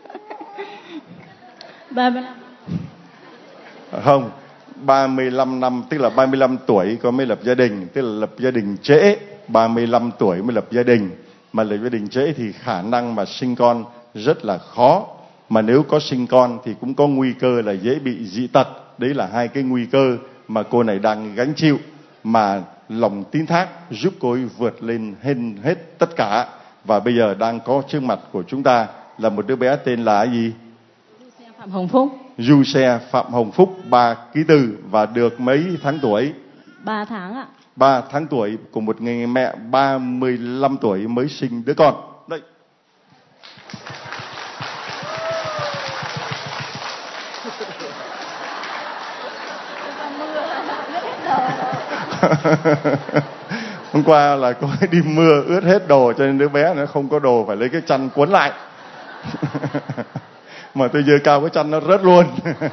35. Không, 35 năm, tức là 35 tuổi con mới lập gia đình, tức là lập gia đình trễ, 35 tuổi mới lập gia đình. Mà lập gia đình trễ thì khả năng mà sinh con rất là khó. Mà nếu có sinh con thì cũng có nguy cơ là dễ bị dị tật. Đấy là hai cái nguy cơ mà cô này đang gánh chịu. Mà lòng tín thác giúp cô ấy vượt lên hết tất cả. Và bây giờ đang có trước mặt của chúng ta là một đứa bé tên là gì? Phạm Hồng Phúc. Du xe Phạm Hồng Phúc, 3 ký 4 và được mấy tháng tuổi? 3 tháng ạ. 3 tháng tuổi của một người mẹ 35 tuổi mới sinh đứa con. Đây. Hôm qua là có đi mưa ướt hết đồ cho nên đứa bé nó không có đồ, phải lấy cái chăn cuốn lại. Mà tôi giơ cao cái chăn nó rớt luôn.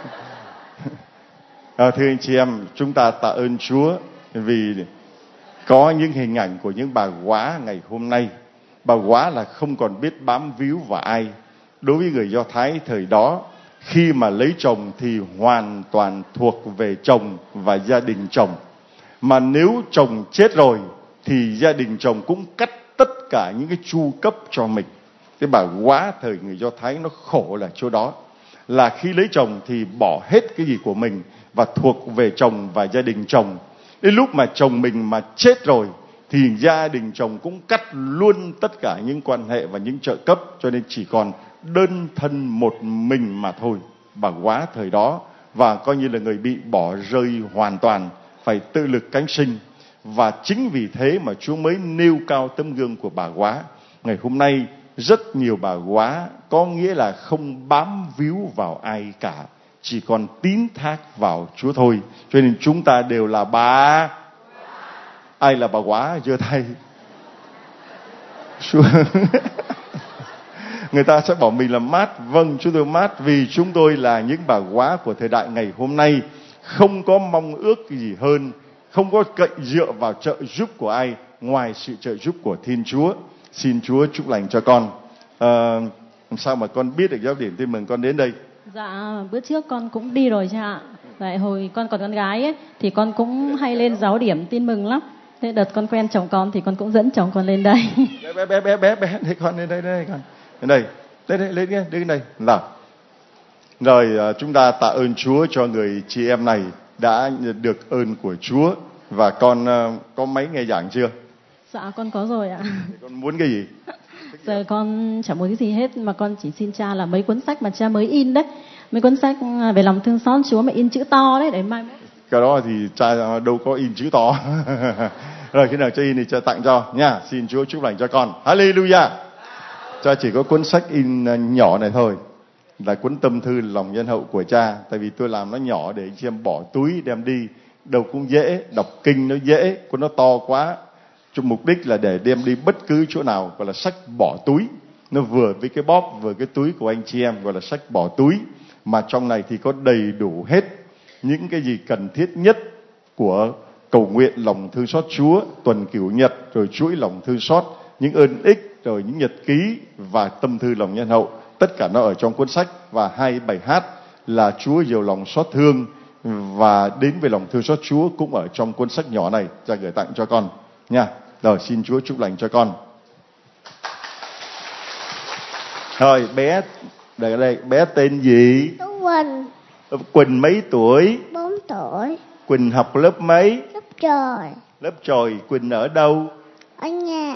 Thưa anh chị em, chúng ta tạ ơn Chúa vì có những hình ảnh của những bà góa ngày hôm nay. Bà góa là không còn biết bám víu vào ai. Đối với người Do Thái thời đó, khi mà lấy chồng thì hoàn toàn thuộc về chồng và gia đình chồng. Mà nếu chồng chết rồi thì gia đình chồng cũng cắt tất cả những cái chu cấp cho mình. Cái bà góa thời người Do Thái nó khổ là chỗ đó. Là khi lấy chồng thì bỏ hết cái gì của mình và thuộc về chồng và gia đình chồng. Đến lúc mà chồng mình mà chết rồi thì gia đình chồng cũng cắt luôn tất cả những quan hệ và những trợ cấp, cho nên chỉ còn đơn thân một mình mà thôi. Bà góa thời đó và coi như là người bị bỏ rơi hoàn toàn, phải tự lực cánh sinh. Và chính vì thế mà Chúa mới nêu cao tấm gương của bà góa. Ngày hôm nay rất nhiều bà góa có nghĩa là không bám víu vào ai cả, chỉ còn tín thác vào Chúa thôi. Cho nên chúng ta đều là bà. Ai là bà góa giơ tay. Người ta sẽ bảo mình là mát. Vâng, chúng tôi mát vì chúng tôi là những bà góa của thời đại ngày hôm nay, không có mong ước gì hơn, không có cậy dựa vào trợ giúp của ai ngoài sự trợ giúp của Thiên Chúa. Xin Chúa chúc lành cho con. Sao mà con biết được giáo điểm tin mừng con đến đây? Dạ bữa trước con cũng đi rồi cha ạ. Tại hồi con còn con gái ấy thì con cũng hay lên giáo điểm tin mừng lắm. Thế đợt con quen chồng con thì con cũng dẫn chồng con lên đây. Bé đây con, lên đây con. Lên đây nào. Rồi chúng ta tạ ơn Chúa cho người chị em này đã được ơn của Chúa. Và con có máy nghe giảng chưa? Dạ con có rồi ạ. Con muốn cái gì? Giờ con chẳng muốn cái gì hết, mà con chỉ xin cha là mấy cuốn sách mà cha mới in đấy, mấy cuốn sách về lòng thương xót Chúa mà in chữ to đấy, để mai. Cái đó thì cha đâu có in chữ to. Rồi khi nào cha in thì cha tặng cho nha. Xin Chúa chúc lành cho con. Hallelujah. Cha chỉ có cuốn sách in nhỏ này thôi. là cuốn tâm thư lòng nhân hậu của cha. Tại vì tôi làm nó nhỏ để anh chị em bỏ túi đem đi đâu cũng dễ, đọc kinh nó dễ, cuốn nó to quá. Cho mục đích là để đem đi bất cứ chỗ nào, gọi là sách bỏ túi. Nó vừa với cái bóp, vừa cái túi của anh chị em, gọi là sách bỏ túi. Mà trong này thì có đầy đủ hết những cái gì cần thiết nhất của cầu nguyện lòng thương xót Chúa, tuần cửu nhật, rồi chuỗi lòng thương xót, những ơn ích, rồi những nhật ký và tâm thư lòng nhân hậu. Tất cả nó ở trong cuốn sách. Và 2 bài hát là Chúa nhiều lòng xót thương và đến với lòng thương xót Chúa cũng ở trong cuốn sách nhỏ này. Cha gửi tặng cho con nha. Rồi xin Chúa chúc lành cho con. Rồi đây bé tên gì? Tú Quỳnh. Quỳnh mấy tuổi? 4 tuổi. Quỳnh học lớp mấy? Lớp trời. Lớp chòi. Quỳnh ở đâu? Ở nhà.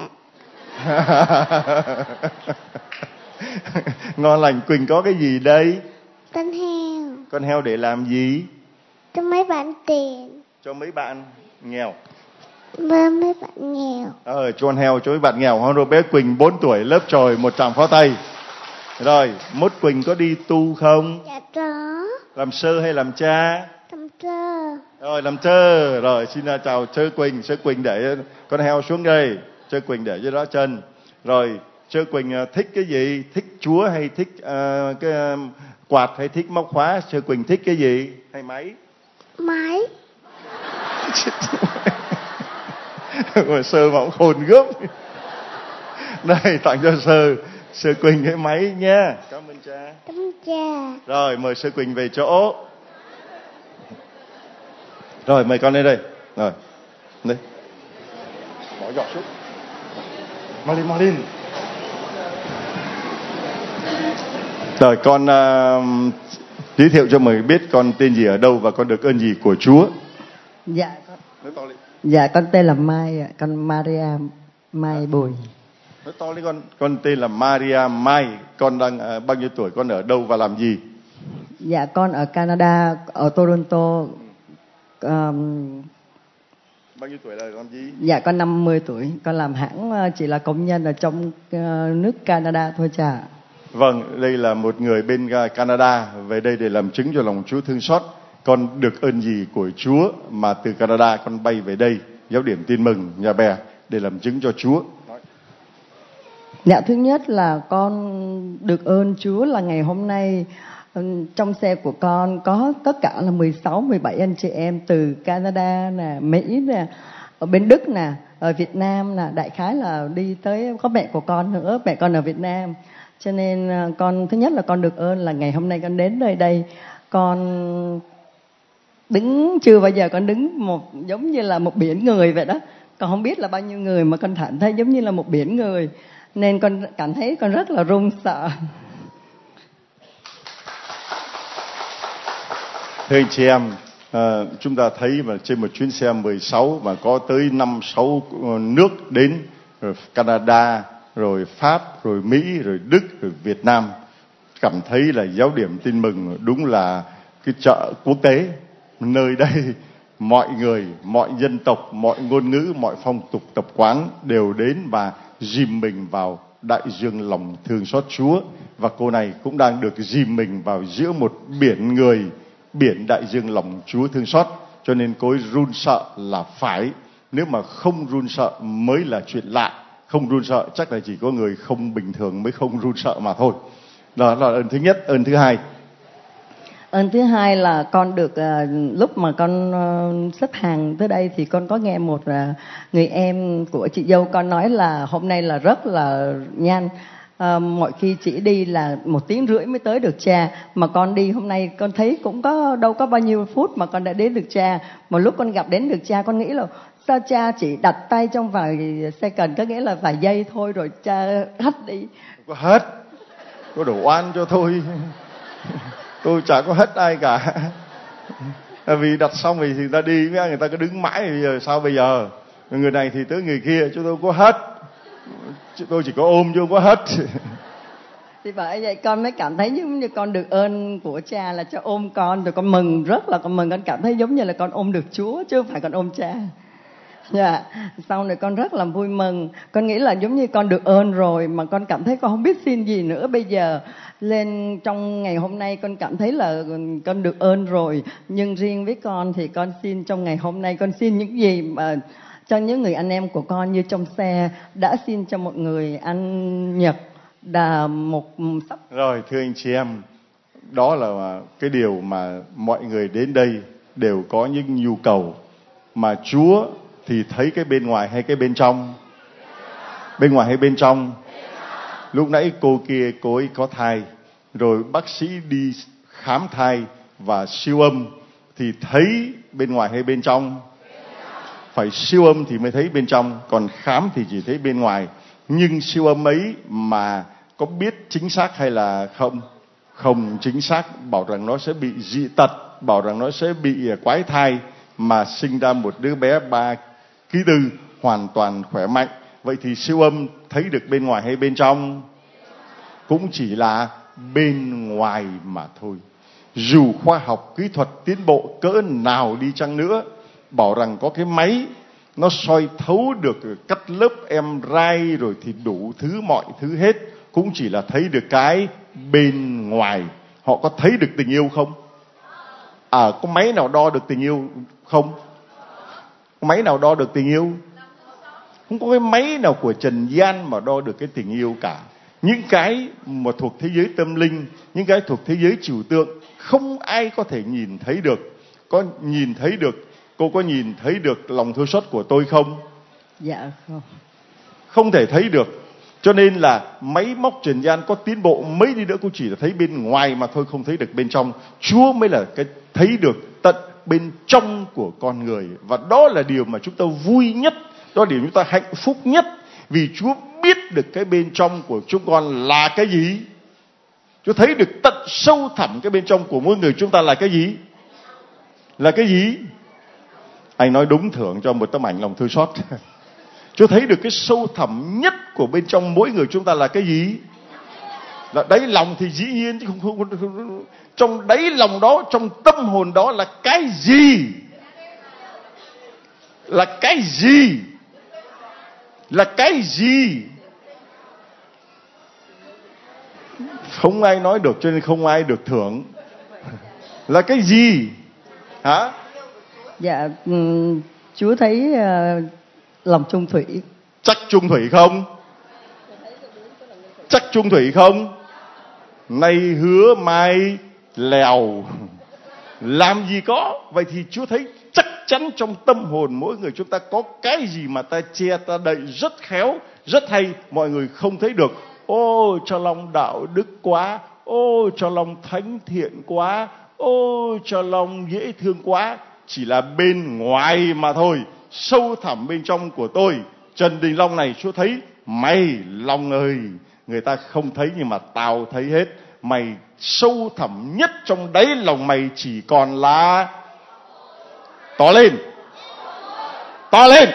Ngon lành. Quỳnh có cái gì đây? Con heo. Con heo để làm gì? Cho mấy bạn tiền. Cho mấy bạn nghèo. Mấy bạn nghèo. Cho con heo cho mấy bạn nghèo. Rồi bé Quỳnh 4 tuổi, lớp chòi, một tràng pháo tay. Rồi mốt Quỳnh có đi tu không? Dạ có. Làm sơ hay làm cha? Làm trơ. Rồi làm trơ. Rồi xin chào Sơ Quỳnh. Sơ Quỳnh để con heo xuống đây. Sơ Quỳnh để dưới đó chân. Rồi Sơ Quỳnh thích cái gì? Thích Chúa hay thích cái quạt hay thích móc khóa? Sơ Quỳnh thích cái gì? Hay máy? Máy. Mà Sơ mà cũng khôn gớm. Đây tặng cho Sơ Quỳnh cái máy nha. Cảm ơn cha. Cảm ơn cha. Rồi mời Sơ Quỳnh về chỗ. Rồi mời con lên đây. Rồi đây. Bỏ giỏ xuống. Mau lên. Rồi con giới thiệu cho mời biết con tên gì, ở đâu và con được ơn gì của Chúa. Dạ con. Nói to lên. Dạ con tên là Mai ạ, con Maria Mai Bùi. Nói to lên con tên là Maria Mai, con đang bao nhiêu tuổi, con ở đâu và làm gì? Dạ con ở Canada, ở Toronto. Bao nhiêu tuổi là làm gì? Dạ con 50 tuổi, con làm hãng chỉ là công nhân ở trong nước Canada thôi cha. Vâng, đây là một người bên Canada về đây để làm chứng cho lòng Chúa thương xót. Con được ơn gì của Chúa mà từ Canada con bay về đây giáo điểm tin mừng Nhà Bè để làm chứng cho Chúa? Dạ thứ nhất là con được ơn Chúa là ngày hôm nay trong xe của con có tất cả là 16-17 anh chị em từ Canada nè, Mỹ nè, ở bên Đức nè, ở Việt Nam nè, đại khái là đi tới có mẹ của con nữa, mẹ con ở Việt Nam. Cho nên con thứ nhất là con được ơn là ngày hôm nay con đến nơi đây, con đứng chưa bao giờ con đứng giống như là một biển người vậy đó. Con không biết là bao nhiêu người mà con cảm thấy giống như là một biển người, nên con cảm thấy con rất là run sợ. Thưa anh chị em, chúng ta thấy mà trên một chuyến xe 16 mà có tới 5-6 nước đến, rồi Canada, rồi Pháp, rồi Mỹ, rồi Đức, rồi Việt Nam. Cảm thấy là giáo điểm tin mừng đúng là cái chợ quốc tế. Nơi đây mọi người, mọi dân tộc, mọi ngôn ngữ, mọi phong tục tập quán đều đến và dìm mình vào đại dương lòng thương xót Chúa. Và cô này cũng đang được dìm mình vào giữa một biển người, biển đại dương lòng Chúa thương xót. Cho nên cô ấy run sợ là phải. Nếu mà không run sợ mới là chuyện lạ. Không run sợ chắc là chỉ có người không bình thường mới không run sợ mà thôi. Đó là ơn thứ nhất. Ơn thứ hai. Ơn thứ hai là con được lúc mà con xếp hàng tới đây thì con có nghe một người em của chị dâu con nói là hôm nay là rất là nhanh. Mọi khi chỉ đi là 1 tiếng rưỡi mới tới được cha, mà con đi hôm nay con thấy cũng có đâu có bao nhiêu phút mà con đã đến được cha. Một lúc con gặp đến được cha, con nghĩ là sao cha chỉ đặt tay trong vài second, có nghĩa là vài giây thôi rồi cha hất đi. Có hết, có đổ oan cho tôi. Tôi chả có hết ai cả. Vì đặt xong thì người ta đi, người ta cứ đứng mãi, bây giờ sao bây giờ? Người này thì tới người kia, chứ tôi có hết. Tôi chỉ có ôm chứ không có hết. Thì bởi vậy con mới cảm thấy giống như con được ơn của cha là cha ôm con, rồi con mừng, rất là con mừng, con cảm thấy giống như là con ôm được Chúa chứ không phải con ôm cha. Dạ, sau này con rất là vui mừng. Con nghĩ là giống như con được ơn rồi, mà con cảm thấy con không biết xin gì nữa. Bây giờ lên trong ngày hôm nay con cảm thấy là con được ơn rồi. Nhưng riêng với con thì con xin trong ngày hôm nay, con xin những gì mà cho những người anh em của con, như trong xe đã xin cho một người ăn Nhật là một sắp. Rồi thưa anh chị em, đó là cái điều mà mọi người đến đây đều có những nhu cầu, mà Chúa thì thấy cái bên ngoài hay cái bên trong? Bên ngoài hay bên trong? Lúc nãy cô kia, cô ấy có thai, rồi bác sĩ đi khám thai và siêu âm thì thấy bên ngoài hay bên trong? Phải siêu âm thì mới thấy bên trong, còn khám thì chỉ thấy bên ngoài. Nhưng siêu âm ấy mà có biết chính xác hay là không? Không chính xác, bảo rằng nó sẽ bị dị tật, bảo rằng nó sẽ bị quái thai, mà sinh ra một đứa bé 3,4 kg hoàn toàn khỏe mạnh. Vậy thì siêu âm thấy được bên ngoài hay bên trong? Cũng chỉ là bên ngoài mà thôi. Dù khoa học kỹ thuật tiến bộ cỡ nào đi chăng nữa, bảo rằng có cái máy nó soi thấu được, cắt lớp MRI rồi thì đủ thứ mọi thứ hết, cũng chỉ là thấy được cái bên ngoài. Họ có thấy được tình yêu không? Có máy nào đo được tình yêu không? Có máy nào đo được tình yêu? Không có cái máy nào của trần gian mà đo được cái tình yêu cả. Những cái mà thuộc thế giới tâm linh, những cái thuộc thế giới trừu tượng, không ai có thể nhìn thấy được. Có nhìn thấy được, cô có nhìn thấy được lòng thương xót của tôi không? Dạ không. Không thể thấy được. Cho nên là máy móc trần gian có tiến bộ mấy đi nữa cũng chỉ là thấy bên ngoài mà thôi, không thấy được bên trong. Chúa mới là cái thấy được tận bên trong của con người. Và đó là điều mà chúng ta vui nhất, đó là điều chúng ta hạnh phúc nhất. Vì Chúa biết được cái bên trong của chúng con là cái gì. Chúa thấy được tận sâu thẳm cái bên trong của mỗi người chúng ta là cái gì. Là cái gì? Anh nói đúng, thưởng cho một tấm ảnh lòng thương xót. Chúa thấy được cái sâu thẳm nhất của bên trong mỗi người chúng ta là cái gì? Là đáy lòng thì dĩ nhiên, chứ không trong đáy lòng đó, trong tâm hồn đó là cái gì? Là cái gì? Là cái gì? Không ai nói được, cho nên không ai được thưởng. Là cái gì? Hả? Dạ, Chúa thấy lòng trung thủy. Chắc trung thủy không? Chắc trung thủy không? Nay hứa mai lèo, làm gì có. Vậy thì Chúa thấy chắc chắn trong tâm hồn mỗi người chúng ta có cái gì mà ta che ta đậy rất khéo, rất hay, mọi người không thấy được. Ô cho lòng đạo đức quá, ô cho lòng thánh thiện quá, ô cho lòng dễ thương quá. Chỉ là bên ngoài mà thôi. Sâu thẳm bên trong của tôi, Trần Đình Long này, Chúa thấy mày Long ơi, người ta không thấy nhưng mà tao thấy hết. Mày sâu thẳm nhất trong đáy lòng mày chỉ còn là to lên, to lên,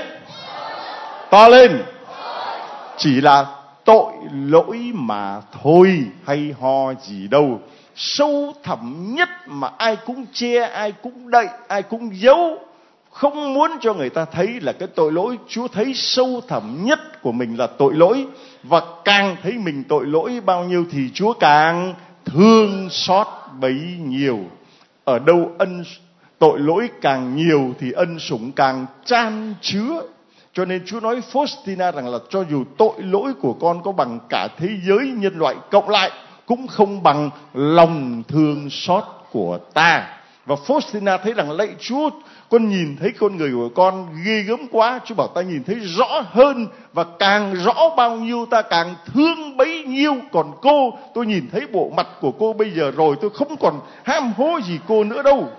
to lên. Chỉ là tội lỗi mà thôi, hay ho gì đâu. Sâu thẳm nhất mà ai cũng che, ai cũng đậy, ai cũng giấu, không muốn cho người ta thấy là cái tội lỗi. Chúa thấy sâu thẳm nhất của mình là tội lỗi. Và càng thấy mình tội lỗi bao nhiêu thì Chúa càng thương xót bấy nhiêu. Ở đâu tội lỗi càng nhiều thì ân sủng càng chan chứa. Cho nên Chúa nói Faustina rằng là cho dù tội lỗi của con có bằng cả thế giới nhân loại cộng lại, cũng không bằng lòng thương xót của ta. Và Faustina thấy rằng lạy Chúa, con nhìn thấy con người của con ghê gớm quá. Chúa bảo ta nhìn thấy rõ hơn, và càng rõ bao nhiêu ta càng thương bấy nhiêu. Còn cô, tôi nhìn thấy bộ mặt của cô bây giờ rồi, tôi không còn ham hố gì cô nữa đâu.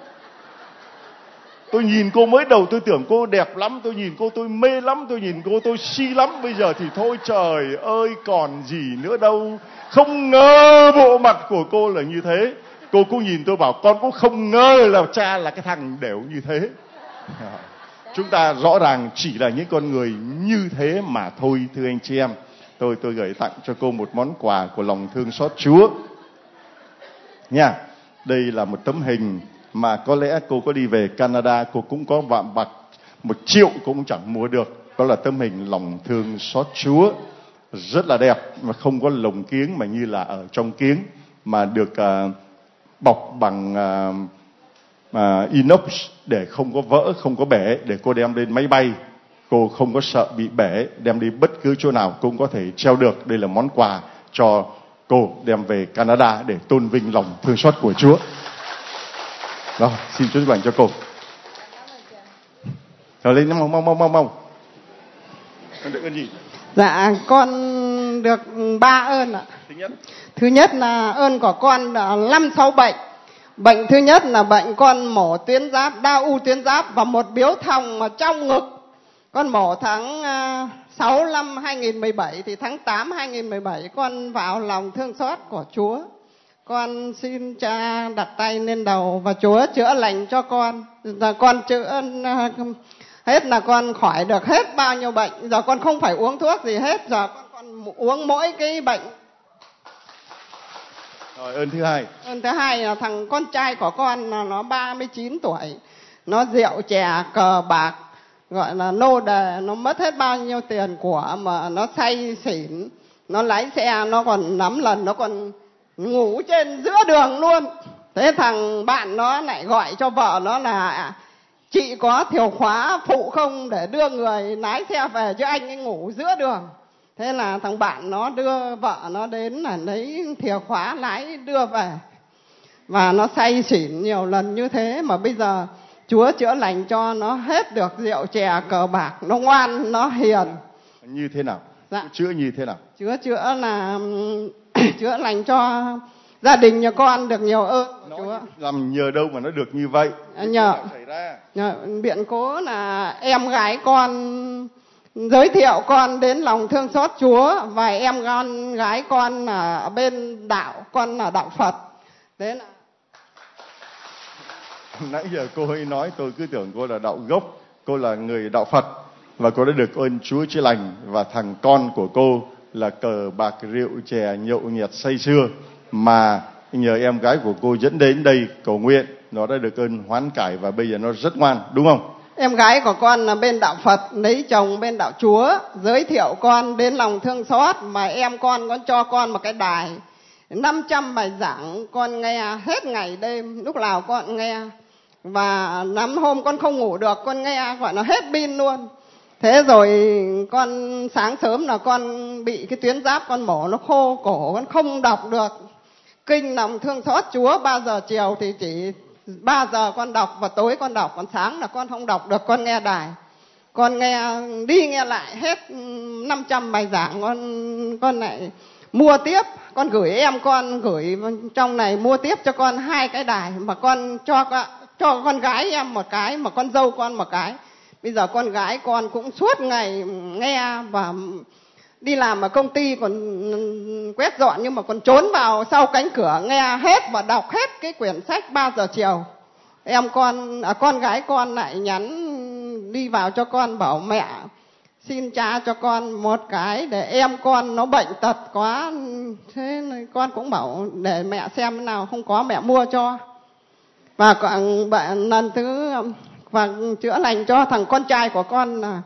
Tôi nhìn cô mới đầu tôi tưởng cô đẹp lắm, tôi nhìn cô tôi mê lắm, tôi nhìn cô tôi si lắm. Bây giờ thì thôi trời ơi, còn gì nữa đâu. Không ngờ bộ mặt của cô là như thế. Cô cũng nhìn tôi bảo con cũng không ngờ là cha là cái thằng đều như thế. Chúng ta rõ ràng chỉ là những con người như thế mà thôi, thưa anh chị em. Tôi gửi tặng cho cô một món quà của lòng thương xót Chúa nha. Đây là một tấm hình mà có lẽ cô có đi về Canada, cô cũng có 1 triệu cũng chẳng mua được. Đó là tấm hình lòng thương xót Chúa rất là đẹp, mà không có lồng kiếng mà như là ở trong kiếng, mà được bọc bằng inox để không có vỡ, không có bể, để cô đem lên máy bay. Cô không có sợ bị bể, đem đi bất cứ chỗ nào cũng có thể treo được. Đây là món quà cho cô đem về Canada để tôn vinh lòng thương xót của Chúa. Rồi, xin Chúa chúc lành cho cô. Rồi lên mau. Con được ơn gì? Dạ, con được 3 ơn ạ. Thứ nhất là ơn của con là 5-6 bệnh. Bệnh thứ nhất là bệnh con mổ tuyến giáp, đau u tuyến giáp và một biếu thòng trong ngực. Con mổ tháng 6 năm 2017 thì tháng 8 2017 con vào lòng thương xót của Chúa. Con xin Cha đặt tay lên đầu và Chúa chữa lành cho con. Giờ con chữa hết là con khỏi được hết bao nhiêu bệnh. Giờ con không phải uống thuốc gì hết. Giờ con uống mỗi cái bệnh. Rồi, ơn thứ hai. Ơn thứ hai là thằng con trai của con là nó 39 tuổi. Nó rượu chè cờ bạc, gọi là nô đề, nó mất hết bao nhiêu tiền của mà nó say xỉn. Nó lái xe nó còn 5 lần nó còn ngủ trên giữa đường luôn. Thế thằng bạn nó lại gọi cho vợ nó là chị có thiều khóa phụ không để đưa người lái xe về chứ anh ấy ngủ giữa đường. Thế là thằng bạn nó đưa vợ nó đến là lấy thiều khóa lái đưa về. Và nó say xỉn nhiều lần như thế mà bây giờ Chúa chữa lành cho nó hết được rượu chè cờ bạc. Nó ngoan, nó hiền. Như thế nào? Dạ. Chữa như thế nào? Chữa là chữa lành cho gia đình nhà con được nhiều ơn. Chúa Làm nhờ đâu mà nó được như vậy? Nhờ biện cố là em gái con giới thiệu con đến lòng thương xót Chúa. Và em con gái con là ở bên đạo, con là đạo Phật. Thế là nãy giờ cô ấy nói tôi cứ tưởng cô là đạo gốc, cô là người đạo Phật và cô đã được ơn Chúa chữa lành. Và thằng con của cô là cờ bạc rượu chè nhậu nhẹt say sưa, mà nhờ em gái của cô dẫn đến đây cầu nguyện, nó đã được ơn hoán cải và bây giờ nó rất ngoan, đúng không? Em gái của con là bên đạo Phật, lấy chồng bên đạo Chúa, giới thiệu con đến lòng thương xót, mà em con cho con một cái đài 500 bài giảng, con nghe hết ngày đêm, lúc nào con nghe. Và 5 hôm con không ngủ được, con nghe gọi là hết pin luôn. Thế rồi con sáng sớm là con bị cái tuyến giáp con mổ nó khô cổ, con không đọc được kinh lòng thương xót Chúa. 3 giờ chiều thì chỉ 3 giờ con đọc và tối con đọc, còn sáng là con không đọc được, con nghe đài. Con nghe đi nghe lại hết 500 bài giảng, con lại mua tiếp, con gửi em con gửi trong này mua tiếp cho con 2 cái đài, mà con cho con gái em một cái, mà con dâu con một cái. Bây giờ con gái con cũng suốt ngày nghe và đi làm ở công ty còn quét dọn, nhưng mà còn trốn vào sau cánh cửa nghe hết và đọc hết cái quyển sách 3 giờ chiều. Em con gái con lại nhắn đi vào cho con bảo mẹ xin Cha cho con một cái, để em con nó bệnh tật quá. Thế con cũng bảo để mẹ xem thế nào, không có mẹ mua cho. Và lần thứ và chữa lành cho thằng con trai của con là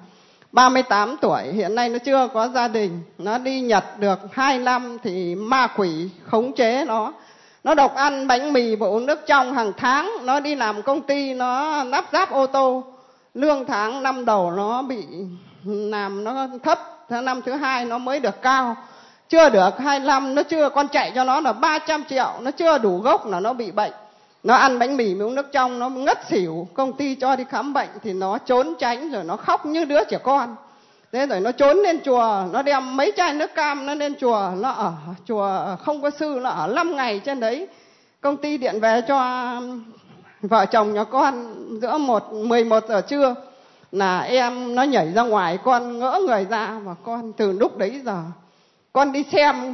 38 tuổi, hiện nay nó chưa có gia đình. Nó đi Nhật được 2 năm thì ma quỷ khống chế nó. Nó độc ăn bánh mì và uống nước trong hàng tháng. Nó đi làm công ty, nó lắp ráp ô tô. Lương tháng năm đầu nó bị làm nó thấp, năm thứ 2 nó mới được cao. Chưa được 2 năm, nó chưa, con chạy cho nó là 300 triệu, nó chưa đủ gốc là nó bị bệnh. Nó ăn bánh mì uống nước trong, nó ngất xỉu. Công ty cho đi khám bệnh thì nó trốn tránh, rồi nó khóc như đứa trẻ con. Thế rồi nó trốn lên chùa, nó đem mấy chai nước cam nó lên chùa. Nó ở chùa không có sư, nó ở 5 ngày trên đấy. Công ty điện về cho vợ chồng nhà con giữa 11 giờ trưa là em nó nhảy ra ngoài, con ngỡ người ra. Và con từ lúc đấy giờ con đi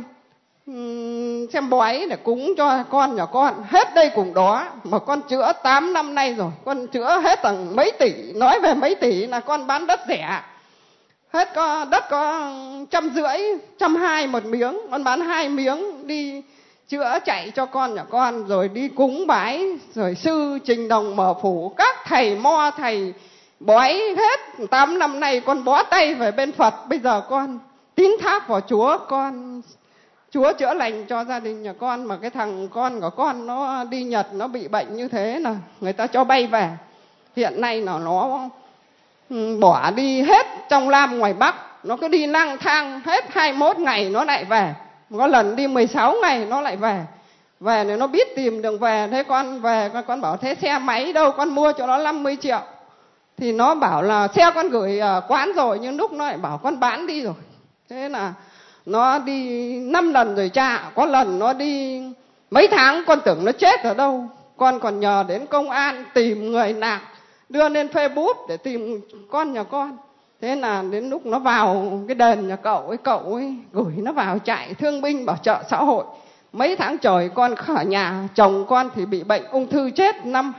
xem bói để cúng cho con nhà con hết đây cùng đó, mà con chữa 8 năm nay rồi, con chữa hết tầng mấy tỷ. Nói về mấy tỷ là con bán đất rẻ, hết có đất có 150, 120 một miếng, con bán 2 miếng đi chữa chạy cho con nhà con, rồi đi cúng bái, rồi sư Trình Đồng mở phủ, các thầy mo thầy bói hết 8 năm nay con bó tay về bên Phật. Bây giờ con tín thác vào Chúa, Chúa chữa lành cho gia đình nhà con. Mà cái thằng con của con nó đi Nhật, nó bị bệnh như thế là người ta cho bay về. Hiện nay là nó bỏ đi hết trong Nam ngoài Bắc. Nó cứ đi lang thang hết 21 ngày nó lại về. Có lần đi 16 ngày nó lại về. Về thì nó biết tìm đường về. Thế con về, con bảo thế xe máy đâu, con mua cho nó 50 triệu. Thì nó bảo là xe con gửi quán rồi, nhưng lúc nó lại bảo con bán đi rồi. Thế là nó đi 5 lần rồi cha. Có lần nó đi mấy tháng con tưởng nó chết ở đâu. Con còn nhờ đến công an tìm người nạc, đưa lên Facebook để tìm con nhà con. Thế là đến lúc nó vào cái đền nhà cậu ấy gửi nó vào trại thương binh bảo trợ xã hội. Mấy tháng trời con khỏi nhà. Chồng con thì bị bệnh ung thư chết năm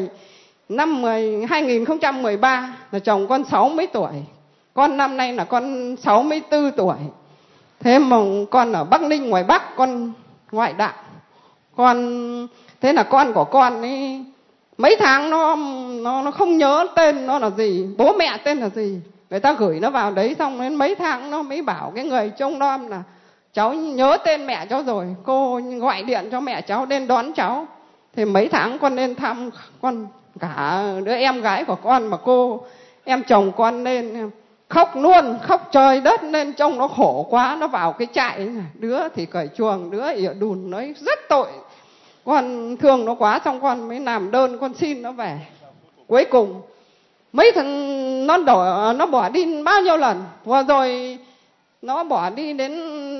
2013. Là chồng con 60 tuổi. Con năm nay là con 64 tuổi. Thế mà con ở Bắc Ninh ngoài Bắc, con ngoại đạo. Thế là con của con ấy mấy tháng nó không nhớ tên nó là gì, bố mẹ tên là gì. Người ta gửi nó vào đấy, xong đến mấy tháng nó mới bảo cái người trông nom là cháu nhớ tên mẹ cháu rồi, cô gọi điện cho mẹ cháu đến đón cháu. Thì mấy tháng con lên thăm con cả đứa em gái của con, mà em chồng con lên khóc luôn, khóc trời đất lên, trông nó khổ quá. Nó vào cái trại này, đứa thì cởi chuồng, đứa ỉa đùn, nói rất tội. Con thương nó quá, xong con mới làm đơn con xin nó về. Cuối cùng mấy thằng nó bỏ đi bao nhiêu lần. Vừa rồi nó bỏ đi đến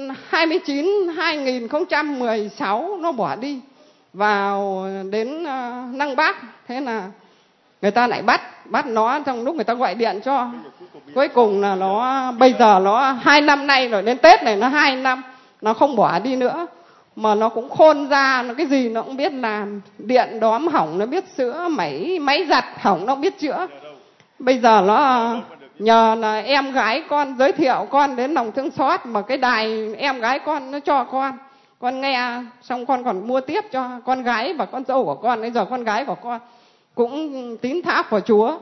2016 nó bỏ đi vào đến Năng Bác. Thế là người ta lại bắt nó trong lúc người ta gọi điện cho. Cuối cùng là nó bây giờ nó 2 năm nay rồi, đến Tết này nó 2 năm nó không bỏ đi nữa. Mà nó cũng khôn ra, nó cái gì nó cũng biết làm. Điện đóm hỏng nó biết sửa, máy giặt hỏng nó biết chữa. Bây giờ nó nhờ là em gái con giới thiệu con đến lòng thương xót, mà cái đài em gái con nó cho con nghe, xong con còn mua tiếp cho con gái và con dâu của con. Bây giờ con gái của con cũng tín thác vào Chúa.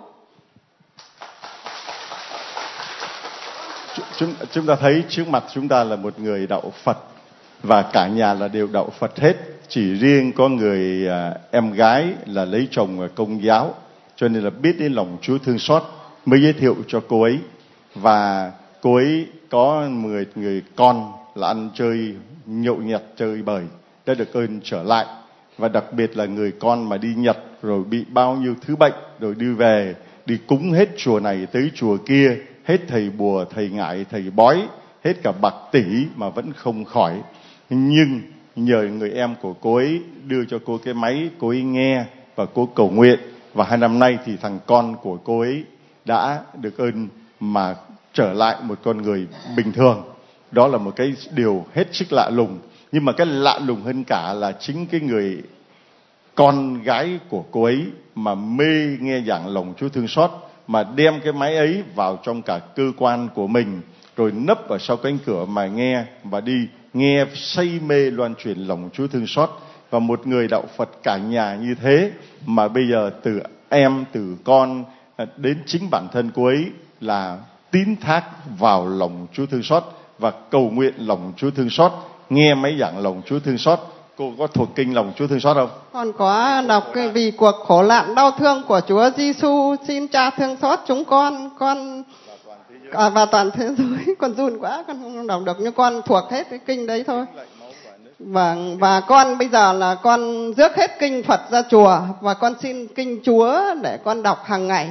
Chúng ta thấy trước mặt chúng ta là một người đạo Phật, và cả nhà là đều đạo Phật hết. Chỉ riêng có người em gái là lấy chồng Công giáo, cho nên là biết đến lòng Chúa thương xót mới giới thiệu cho cô ấy. Và cô ấy có 10 người con là ăn chơi nhậu nhẹt chơi bời, đã được ơn trở lại. Và đặc biệt là người con mà đi Nhật rồi bị bao nhiêu thứ bệnh, rồi đi về đi cúng hết chùa này tới chùa kia, hết thầy bùa, thầy ngải, thầy bói, hết cả bạc tỷ mà vẫn không khỏi. Nhưng nhờ người em của cô ấy đưa cho cô cái máy, cô ấy nghe và cô cầu nguyện. Và 2 năm nay thì thằng con của cô ấy đã được ơn mà trở lại một con người bình thường. Đó là một cái điều hết sức lạ lùng. Nhưng mà cái lạ lùng hơn cả là chính cái người con gái của cô ấy mà mê nghe giảng lòng Chúa thương xót, mà đem cái máy ấy vào trong cả cơ quan của mình, rồi nấp ở sau cánh cửa mà nghe, và đi nghe say mê loan truyền lòng Chúa thương xót. Và một người đạo Phật cả nhà như thế, mà bây giờ từ em, từ con đến chính bản thân cô ấy là tín thác vào lòng Chúa thương xót và cầu nguyện lòng Chúa thương xót, nghe mấy giảng lòng Chúa thương xót. Cô có thuộc kinh lòng Chúa thương xót không? Con có đọc cái vì cuộc khổ nạn đau thương của Chúa Giêsu, xin Cha thương xót chúng con và toàn thế giới. Con run quá, con không đọc được, nhưng con thuộc hết cái kinh đấy thôi. Và con bây giờ là con rước hết kinh Phật ra chùa, và con xin kinh Chúa để con đọc hàng ngày.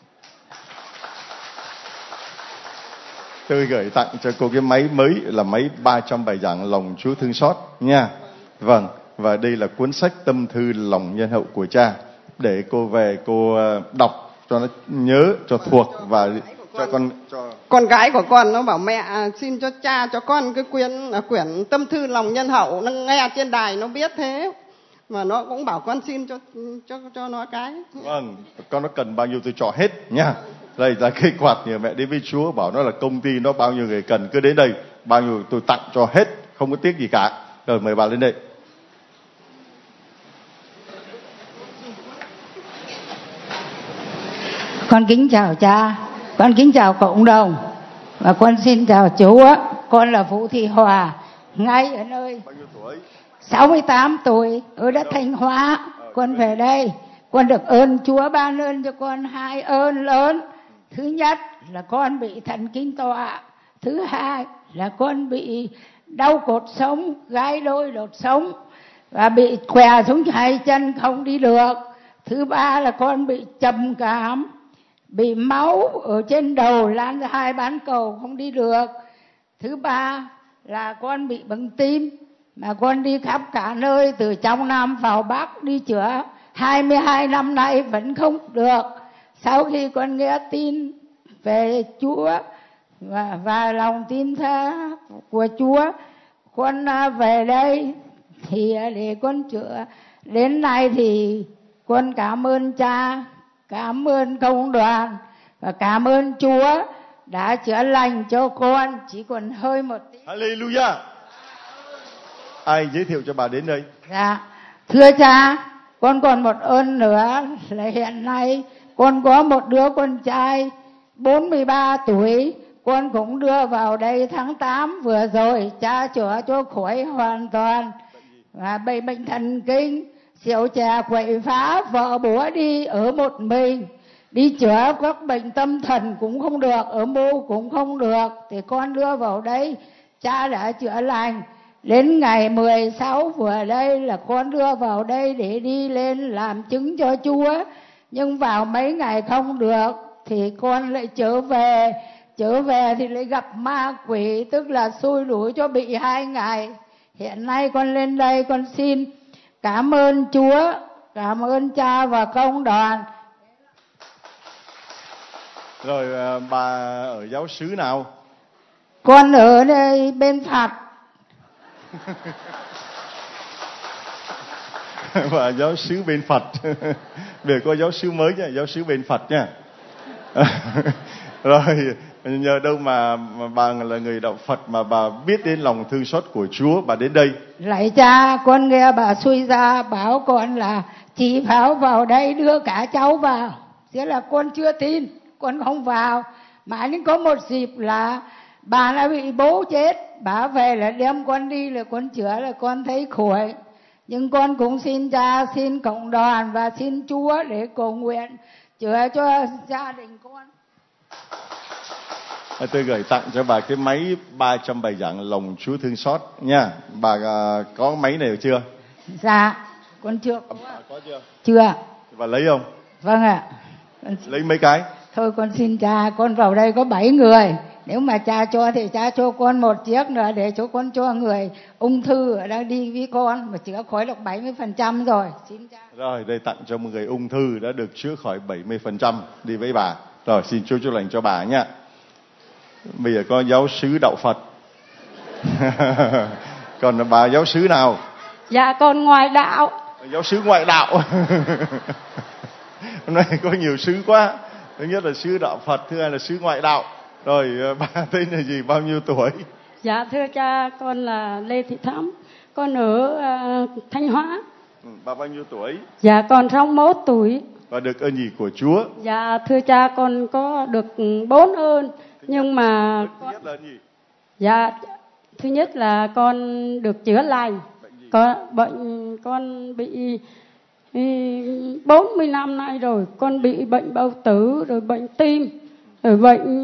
Tôi gửi tặng cho cô cái máy mới là máy 300 bài giảng lòng Chúa thương xót nha. Vâng, và đây là cuốn sách Tâm thư lòng nhân hậu của Cha, để cô về cô đọc cho nó nhớ, cho thuộc, và cho con gái của con nó bảo mẹ xin cho cha cho con cái quyển Tâm thư lòng nhân hậu. Nó nghe trên đài nó biết thế, mà nó cũng bảo con xin cho nó cái. Vâng, con nó cần bao nhiêu tôi cho hết nha. Đây là cây quạt nhờ mẹ đến với Chúa, bảo nó là công ty nó bao nhiêu người cần cứ đến đây, bao nhiêu tôi tặng cho hết, không có tiếc gì cả. Rồi mời bà lên đây. Con kính chào cha, con kính chào cộng đồng và con xin chào Chúa. Con là Vũ Thị Hòa, ngay ở nơi 68 tuổi ở đất Thanh Hóa. Con về đây, con được ơn Chúa ban ơn cho con 2 ơn lớn. Thứ nhất là con bị thần kinh tọa, thứ hai là con bị đau cột sống, gai đôi đột sống và bị khòe xuống 2 chân không đi được. Thứ ba là con bị trầm cảm, bị máu ở trên đầu lan ra 2 bán cầu không đi được. Thứ ba là con bị bệnh tim mà con đi khắp cả nơi từ trong Nam vào Bắc đi chữa 22 năm nay vẫn không được. Sau khi con nghe tin về Chúa và lòng tin tha của Chúa, con về đây thì để con chữa. Đến nay thì con cảm ơn cha, cảm ơn công đoàn và cảm ơn Chúa đã chữa lành cho con, chỉ còn hơi một tí. Hallelujah. Ai giới thiệu cho bà đến đây? Dạ, thưa cha, con còn một ơn nữa là hiện nay con có một đứa con trai 43 tuổi, con cũng đưa vào đây tháng 8 vừa rồi, cha chữa cho khỏi hoàn toàn và bệnh thần kinh, rượu chè quậy phá, vợ búa đi ở một mình, đi chữa các bệnh tâm thần cũng không được, ở mô cũng không được, thì con đưa vào đây, cha đã chữa lành. Đến ngày 16 vừa đây là con đưa vào đây để đi lên làm chứng cho Chúa, nhưng vào mấy ngày không được thì con lại trở về thì lại gặp ma quỷ, tức là xui đuổi cho bị 2 ngày. Hiện nay con lên đây con xin cảm ơn Chúa, cảm ơn cha và công đoàn. Rồi bà ở giáo xứ nào? Con ở đây bên Phật. Và giáo xứ bên Phật. Về có giáo xứ mới nha, giáo xứ bên Phật nha. Rồi nhờ đâu mà bà là người đạo Phật mà bà biết đến lòng thương xót của Chúa, bà đến đây? Lạy cha, con nghe bà xui ra bảo con là chị Pháo vào đây đưa cả cháu vào. Thế là con chưa tin, con không vào. Mà đến có một dịp là bà đã bị bố chết, bà về là đem con đi là con chữa là con thấy khỏi. Nhưng con cũng xin cha, xin cộng đoàn và xin Chúa để cầu nguyện chữa cho gia đình con. Tôi gửi tặng cho bà cái máy 300 bài giảng lòng Chúa thương xót nha. Bà có máy này chưa? Dạ, con chưa. Có chưa? Chưa. Bà lấy không? Vâng ạ. Lấy mấy cái? Thôi con xin cha, con vào đây có 7 người. Nếu mà cha cho thì cha cho con một chiếc nữa để cho con cho người ung thư ở đang đi với con mà chữa khỏi được 70% rồi. Xin cha. Rồi, đây tặng cho một người ung thư đã được chữa khỏi 70% đi với bà. Rồi, xin Chúa chúc lành cho bà nha. Bây giờ có giáo xứ đạo Phật. Còn bà giáo xứ nào? Dạ con ngoại đạo. Giáo xứ ngoại đạo. Hôm nay có nhiều xứ quá. Thứ nhất là xứ đạo Phật, thứ hai là xứ ngoại đạo. Rồi bà tên là gì, bao nhiêu tuổi? Dạ thưa cha, con là Lê Thị Thắm, con ở Thanh Hóa. Bà bao nhiêu tuổi? Dạ con 61 tuổi. Và được ơn gì của Chúa? Dạ thưa cha, con có được 4 ơn. Nhưng mà thứ nhất là gì? Dạ thứ nhất là con được chữa lành. Con bị 40 năm nay rồi, con bị bệnh bao tử, rồi bệnh tim, rồi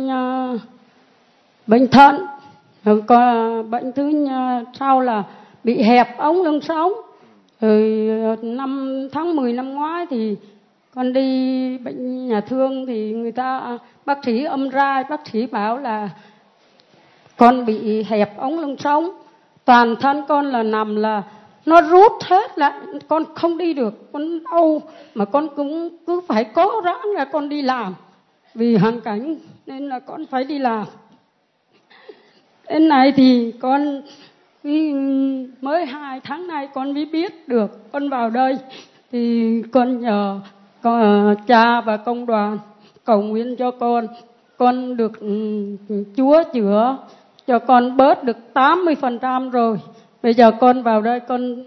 bệnh thận, rồi còn bệnh thứ sau là bị hẹp ống lưng sống. Rồi tháng 10 năm ngoái thì con đi bệnh nhà thương thì người ta bác sĩ âm ra, bác sĩ bảo là con bị hẹp ống lưng sống, toàn thân con là nằm là nó rút hết lại, con không đi được, con đau mà con cũng cứ phải cố gắng là con đi làm vì hoàn cảnh nên là con phải đi làm. Đến này thì con mới 2 tháng nay con mới biết được, con vào đây thì con nhờ cha và công đoàn cầu nguyện cho con được Chúa chữa cho con bớt được 80% rồi. Bây giờ con vào đây con.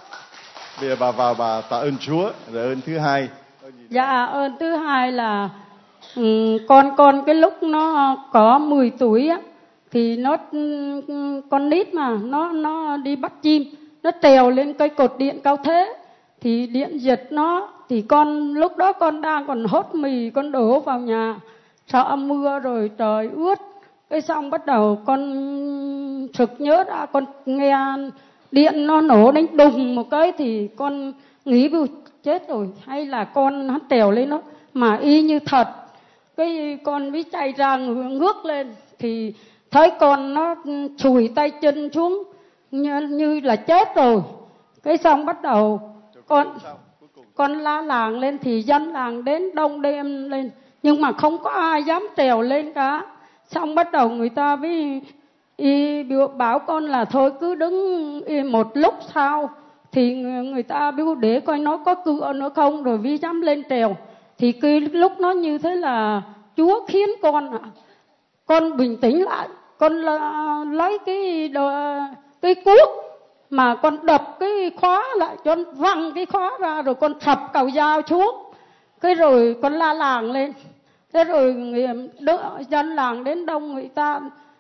Bây giờ bà vào bà tạ ơn Chúa. Rồi ơn thứ hai. Dạ ơn thứ hai là Con cái lúc nó có 10 tuổi á, thì con nít mà nó đi bắt chim, nó trèo lên cây cột điện cao thế, thì điện giật nó, thì lúc đó con đang còn hốt mì, con đổ vào nhà, sợ mưa rồi trời ướt. Cái xong bắt đầu con sực nhớ ra, con nghe điện nó nổ đánh đùng một cái, thì con nghĩ chết rồi, hay là con nó trèo lên nó, mà y như thật. Cái con mới chạy ra ngước lên, thì thấy con nó chùi tay chân xuống như là chết rồi. Cái xong bắt đầu con la làng lên, thì dân làng đến đông đêm lên, nhưng mà không có ai dám trèo lên cả. Xong bắt đầu người ta mới bảo con là thôi cứ đứng một lúc sau, thì người ta biểu để coi nó có cựa nữa không, rồi mới dám lên trèo. Thì cái lúc nó như thế là Chúa khiến con bình tĩnh lại, con lấy cái cuốc mà con đập cái khóa lại, cho con văng cái khóa ra, rồi con sập cầu dao xuống. Cái rồi con la làng lên, thế rồi dân làng đến đông, người ta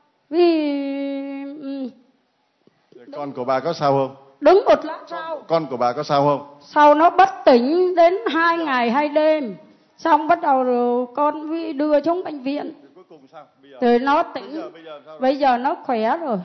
Con của bà có sao không? Đứng một lát sau. Con của bà có sao không? Sau nó bất tỉnh đến 2 ngày 2 đêm. Xong bắt đầu rồi con đưa xuống bệnh viện. Cuối cùng sao? Rồi nó tỉnh. Bây giờ nó khỏe rồi.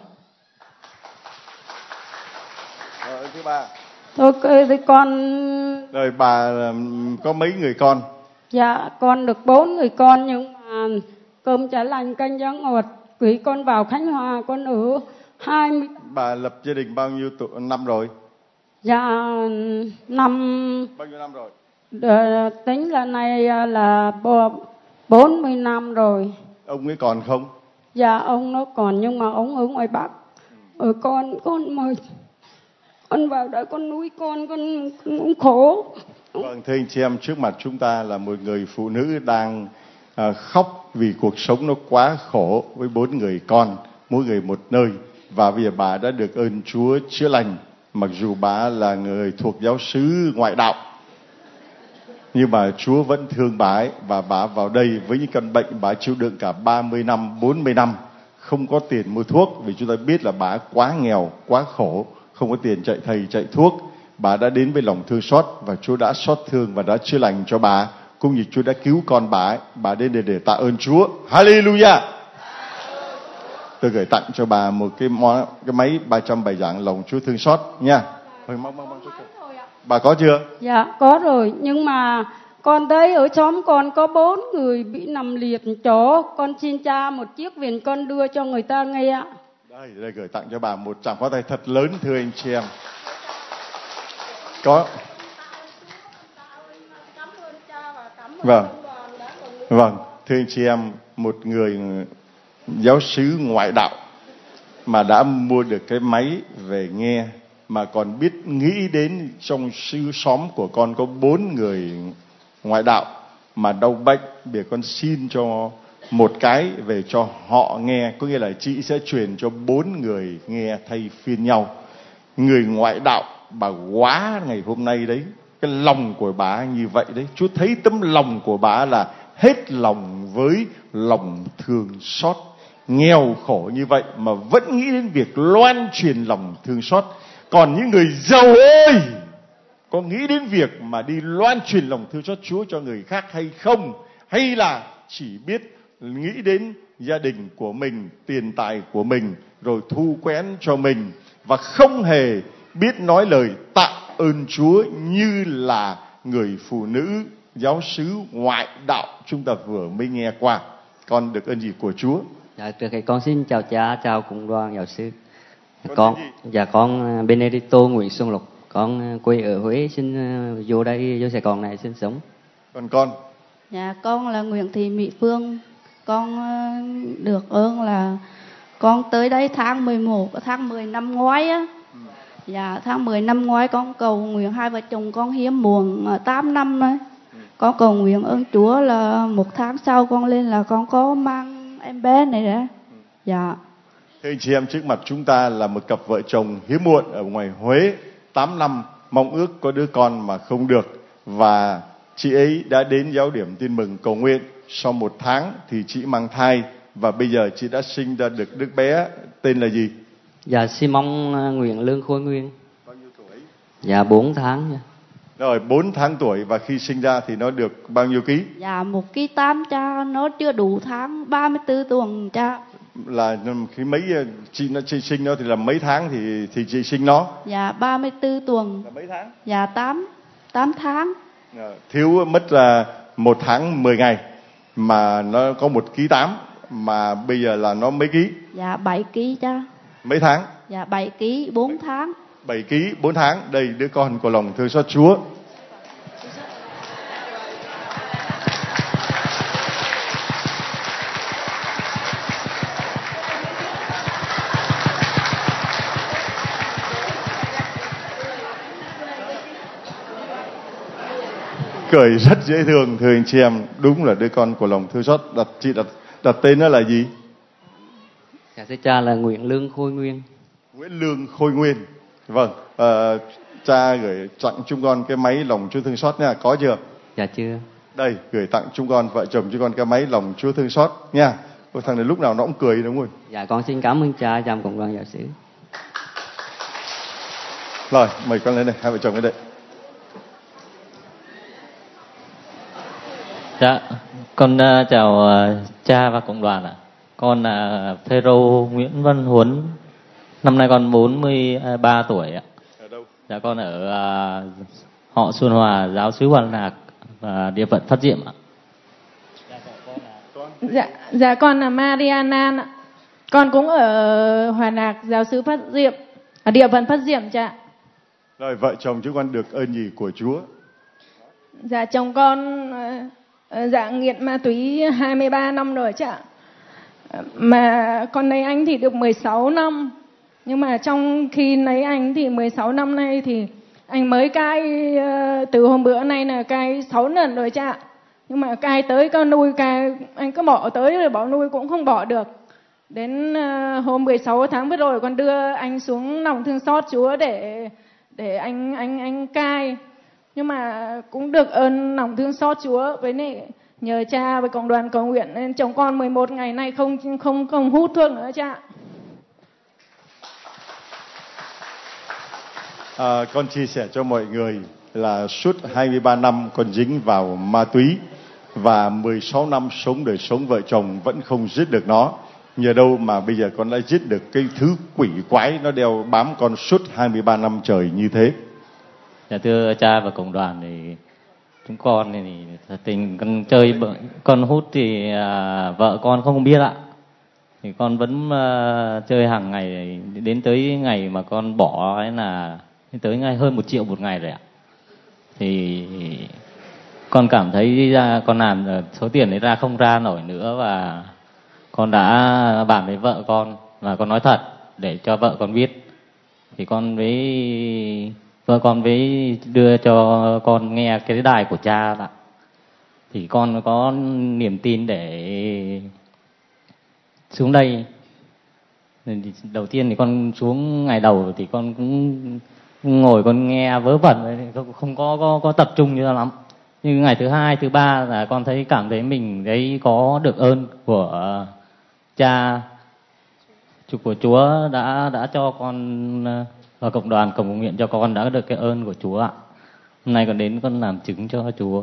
Rồi thứ ba. Thôi thì con... Rồi bà có mấy người con? Dạ con được 4 người con, nhưng mà cơm chả lành canh giá ngọt. Gửi con vào Khánh Hòa, con ở 20... Bà lập gia đình bao nhiêu năm rồi? Dạ Bao nhiêu năm rồi? Tính là này là 40 năm rồi. Ông ấy còn không? Dạ ông nó còn, nhưng mà ông ở ngoài Bắc. Con mời con vào đây con nuôi con cũng khổ. Vâng, thưa anh chị em, trước mặt chúng ta là một người phụ nữ đang khóc vì cuộc sống nó quá khổ, với 4 người con, mỗi người một nơi. Và bây giờ bà đã được ơn Chúa chữa lành, mặc dù bà là người thuộc giáo xứ ngoại đạo, nhưng mà Chúa vẫn thương bà ấy. Và bà vào đây với những căn bệnh bà chịu đựng cả 30 năm, 40 năm, không có tiền mua thuốc, vì chúng ta biết là bà quá nghèo, quá khổ, không có tiền chạy thầy chạy thuốc. Bà đã đến với lòng thương xót, và Chúa đã xót thương và đã chữa lành cho bà, cũng như Chúa đã cứu con bà ấy. Bà đến để tạ ơn Chúa. Hallelujah. Tôi gửi tặng cho bà một cái máy 300 bài giảng lòng Chúa thương xót nha. Bà có chưa? Dạ có rồi, nhưng mà con thấy ở xóm con có 4 người bị nằm liệt chỗ. Con xin cha một chiếc viền con đưa cho người ta nghe. Đây gửi tặng cho bà một tràng pháo tay thật lớn, thưa anh chị em. Có. Vâng, thưa anh chị em, một người giáo xứ ngoại đạo mà đã mua được cái máy về nghe, mà còn biết nghĩ đến trong xóm của con có 4 người ngoại đạo mà đau bệnh, để con xin cho một cái về cho họ nghe, có nghĩa là chị sẽ truyền cho 4 người nghe thay phiên nhau. Người ngoại đạo bà quá ngày hôm nay đấy, cái lòng của bà như vậy đấy. Chúa thấy tấm lòng của bà là hết lòng với lòng thương xót, nghèo khổ như vậy mà vẫn nghĩ đến việc loan truyền lòng thương xót. Còn những người giàu ơi, có nghĩ đến việc mà đi loan truyền lòng thương xót Chúa cho người khác hay không? Hay là chỉ biết nghĩ đến gia đình của mình, tiền tài của mình, rồi thu quén cho mình, và không hề biết nói lời tạ ơn Chúa như là người phụ nữ giáo xứ ngoại đạo chúng ta vừa mới nghe qua? Con được ơn gì của Chúa? Dạ, trước khi con xin chào cha, chào cùng đoàn giáo sư. Con Benedicto Nguyễn Xuân Lục, con quê ở Huế, xin vô đây, vô Sài Gòn này sinh sống. Còn con? Dạ, con là Nguyễn Thị Mỹ Phương. Con được ơn là con tới đây tháng 11, tháng 10 năm ngoái á. Dạ, tháng 10 năm ngoái con cầu nguyện, hai vợ chồng con hiếm muộn 8 năm rồi. Con cầu nguyện ơn Chúa là 1 tháng sau con lên là con có mang em bé này đấy. Dạ. Thưa anh chị em, trước mặt chúng ta là một cặp vợ chồng hiếm muộn ở ngoài Huế, 8 năm mong ước có đứa con mà không được, và chị ấy đã đến giáo điểm Tin Mừng cầu nguyện. sau 1 tháng thì chị mang thai và bây giờ chị đã sinh ra được đứa bé tên là gì? Dạ xin mong nguyện Lương Khôi Nguyên. Bao nhiêu tuổi? Dạ 4 tháng. Rồi 4 tháng tuổi và khi sinh ra thì nó được bao nhiêu ký? Dạ 1,8 kg cha, nó chưa đủ tháng, 34 tuần cha. Là khi mấy chị sinh nó thì là mấy tháng thì chị sinh nó? Dạ 34 tuần. Là mấy tháng? Dạ 8 tháng. Thiếu mất là 1 tháng 10 ngày mà nó có 1,8 kg mà bây giờ là nó mấy ký? Dạ 7 kg cha. Mấy tháng? Dạ 7 kg 4 tháng. 7 kg 4 tháng. Đây đứa con của lòng thương xót Chúa. Cười rất dễ thương, thưa anh chị em, đúng là đứa con của lòng thương xót. Đặt tên nó là gì? Dạ thưa cha là Nguyễn Lương Khôi Nguyên. Nguyễn Lương Khôi Nguyên. Vâng, cha gửi tặng chúng con cái máy lòng Chúa thương xót nha, có chưa? Dạ chưa. Đây, gửi tặng chúng con, vợ chồng chúng con cái máy lòng Chúa thương xót nha. Ôi, thằng này lúc nào nó cũng cười đúng không? Dạ con xin cảm ơn cha trong cộng đoàn giáo xứ. Rồi, mời con lên đây, hai vợ chồng lên đây. Dạ, con chào cha và cộng đoàn ạ. Con là Phêrô Nguyễn Văn Huấn. Năm nay con 43 tuổi ạ. Ở đâu? Dạ con ở họ Xuân Hòa, giáo xứ Hòa Lạc và địa phận Phát Diệm ạ. Dạ con là Mariana ạ. Con cũng ở Hòa Lạc, giáo xứ Phát Diệm, ở địa phận Phát Diệm cha. Rồi, vợ chồng chúng con được ơn gì của Chúa? Dạ chồng con dạ nghiện ma túy 23 năm rồi chứ ạ. Mà con lấy anh thì được 16 năm. Nhưng mà trong khi lấy anh thì 16 năm nay thì anh mới cai, từ hôm bữa nay là cai 6 lần rồi chứ ạ. Nhưng mà cai tới con nuôi cai, anh cứ bỏ tới rồi bỏ nuôi cũng không bỏ được. Đến hôm 16 tháng vừa rồi con đưa anh xuống lòng thương xót Chúa để anh cai. Nhưng mà cũng được ơn lòng thương xót Chúa với này nhờ cha với cộng đoàn cầu nguyện nên chồng con 11 ngày nay không hút thuốc nữa cha. Con chia sẻ cho mọi người là suốt 23 năm con dính vào ma túy và 16 năm sống đời sống vợ chồng vẫn không giết được nó. Nhờ đâu mà bây giờ con đã giết được cái thứ quỷ quái nó đeo bám con suốt 23 năm trời như thế. Dạ thưa cha và cộng đoàn thì chúng con thì thật tình con chơi con hút thì vợ con không biết ạ. Thì con vẫn chơi hàng ngày đến tới ngày mà con bỏ ấy là tới ngay hơn 1 triệu một ngày rồi ạ. Thì con cảm thấy con làm số tiền đấy ra không ra nổi nữa và con đã bàn với vợ con và con nói thật để cho vợ con biết. Thì con với vợ con với đưa cho con nghe cái đài của cha ạ. Thì con có niềm tin để xuống đây. Đầu tiên thì con xuống ngày đầu thì con cũng ngồi con nghe vớ vẩn, không có tập trung như lắm. Nhưng ngày thứ hai, thứ ba là con thấy cảm thấy mình đấy có được ơn của cha, của Chúa đã cho con và cộng đoàn cầu nguyện cho con đã được cái ơn của Chúa ạ. Hôm nay con đến con làm chứng cho Chúa.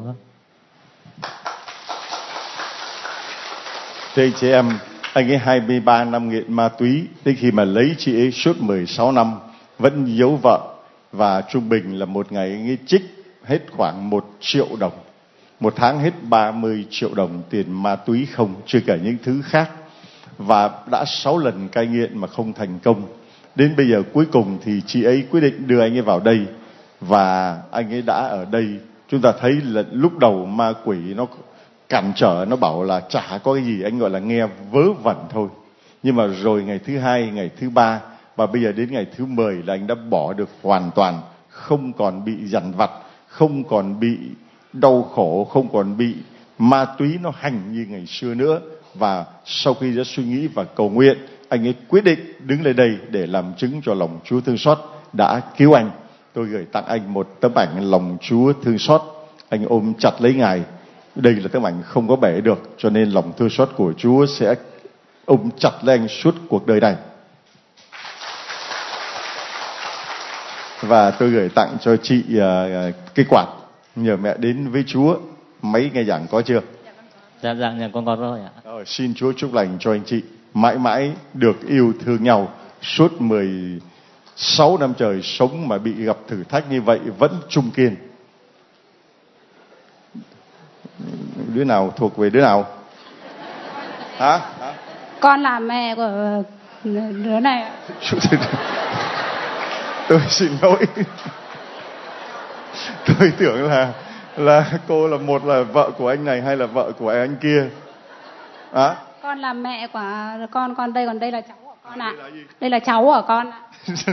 Thưa chị em, anh ấy 23 năm nghiện ma túy, đến khi mà lấy chị ấy suốt 16 năm vẫn giấu vợ và trung bình là một ngày anh ấy trích hết khoảng 1 triệu đồng. 1 tháng hết 30 triệu đồng tiền ma túy không, chưa kể những thứ khác. Và đã 6 lần cai nghiện mà không thành công. Đến bây giờ cuối cùng thì chị ấy quyết định đưa anh ấy vào đây. Và anh ấy đã ở đây. Chúng ta thấy là lúc đầu ma quỷ nó cản trở, nó bảo là chả có cái gì, anh gọi là nghe vớ vẩn thôi. Nhưng mà rồi ngày thứ 2, ngày thứ 3 và bây giờ đến ngày thứ 10 là anh đã bỏ được hoàn toàn. Không còn bị dằn vặt, không còn bị đau khổ, không còn bị ma túy nó hành như ngày xưa nữa. Và sau khi đã suy nghĩ và cầu nguyện, anh ấy quyết định đứng lên đây để làm chứng cho lòng Chúa thương xót đã cứu anh. Tôi gửi tặng anh một tấm ảnh lòng Chúa thương xót. Anh ôm chặt lấy Ngài Đây là tấm ảnh không có bẻ được, cho nên lòng thương xót của Chúa sẽ ôm chặt lấy anh suốt cuộc đời này. Và tôi gửi tặng cho chị cái quạt, nhờ mẹ đến với Chúa. Máy nghe giảng có chưa? Dạ, con có rồi ạ. Xin Chúa chúc lành cho anh chị mãi mãi được yêu thương nhau suốt 16 năm trời sống mà bị gặp thử thách như vậy vẫn trung kiên. Đứa nào thuộc về đứa nào? Hả? Con là mẹ của đứa này. Tôi xin lỗi. Tôi tưởng là cô là một là vợ của anh này hay là vợ của anh kia. Con là mẹ của con đây, còn đây là cháu của con ạ. Đây là cháu của con ạ.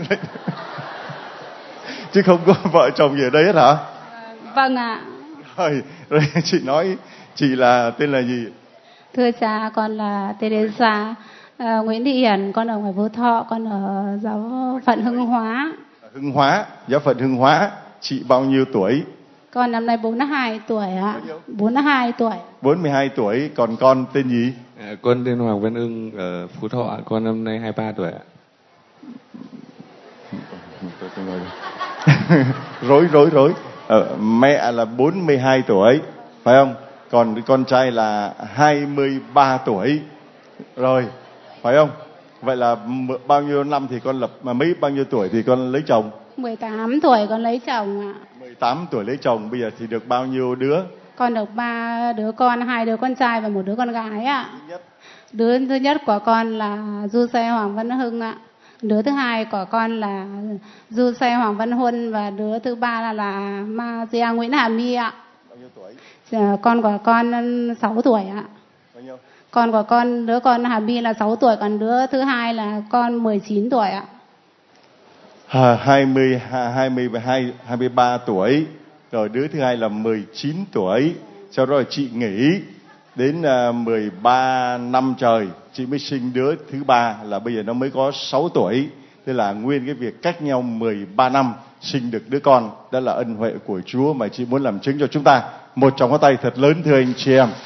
Chứ không có vợ chồng gì ở đây hết hả? Vâng ạ. Rồi chị nói chị là tên là gì? Thưa cha, con là Teresa Nguyễn Thị Hiền, con ở ngoài Phú Thọ, con ở giáo phận Hưng Hóa. Hưng Hóa, giáo phận Hưng Hóa. Chị bao nhiêu tuổi? Con năm nay 42 tuổi ạ. 42 tuổi. 42 tuổi, còn con tên gì? Con tên Hoàng Văn Ưng ở Phú Thọ, con năm nay 23 tuổi ạ. Rối. Mẹ là 42 tuổi, phải không? Còn con trai là 23 tuổi. Rồi, phải không? Vậy là bao nhiêu năm thì con bao nhiêu tuổi thì con lấy chồng? 18 tuổi con lấy chồng ạ. 18 tuổi lấy chồng, bây giờ thì được bao nhiêu đứa? Con được 3 đứa con, 2 đứa con trai và 1 đứa con gái ạ. Đứa thứ nhất của con là Du Xe Hoàng Văn Hưng ạ. Đứa thứ hai của con là Du Xe Hoàng Văn Huân, và đứa thứ ba là Maria Nguyễn Hà My ạ. Bao nhiêu tuổi? Con của con 6 tuổi ạ. Bao nhiêu? Con của con, đứa con Hà My là 6 tuổi, còn đứa thứ hai là con 19 tuổi ạ. 23 tuổi, rồi đứa thứ hai là 19 tuổi. Sau đó là chị nghỉ đến 13 năm trời, chị mới sinh đứa thứ ba, là bây giờ nó mới có 6 tuổi. Thế là nguyên cái việc cách nhau 13 năm sinh được đứa con, đó là ân huệ của Chúa mà chị muốn làm chứng cho chúng ta. Một tràng pháo tay thật lớn thưa anh chị em.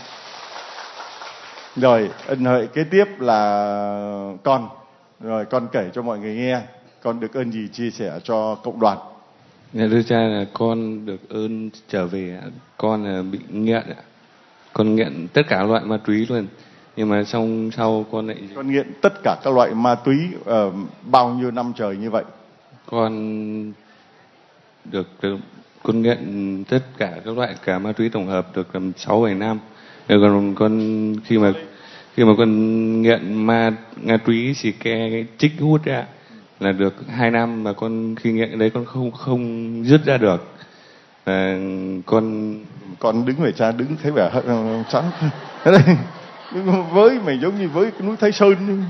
Rồi ân huệ kế tiếp là con. Rồi con kể cho mọi người nghe, con được ơn gì chia sẻ cho cộng đoàn? Thưa cha, là con được ơn trở về. Con là bị nghiện, con nghiện tất cả loại ma túy luôn. Nhưng mà sau con lại... Con nghiện tất cả các loại ma túy bao nhiêu năm trời như vậy? Con con nghiện tất cả các loại, cả ma túy tổng hợp được 6-7 năm. Rồi còn con khi mà con nghiện ma túy xì ke, cái trích hút ra là được 2 năm, mà con khi nghiện đấy con không dứt ra được. Con đứng về cha, đứng thấy vẻ chán. Với mày giống như với cái núi Thái Sơn.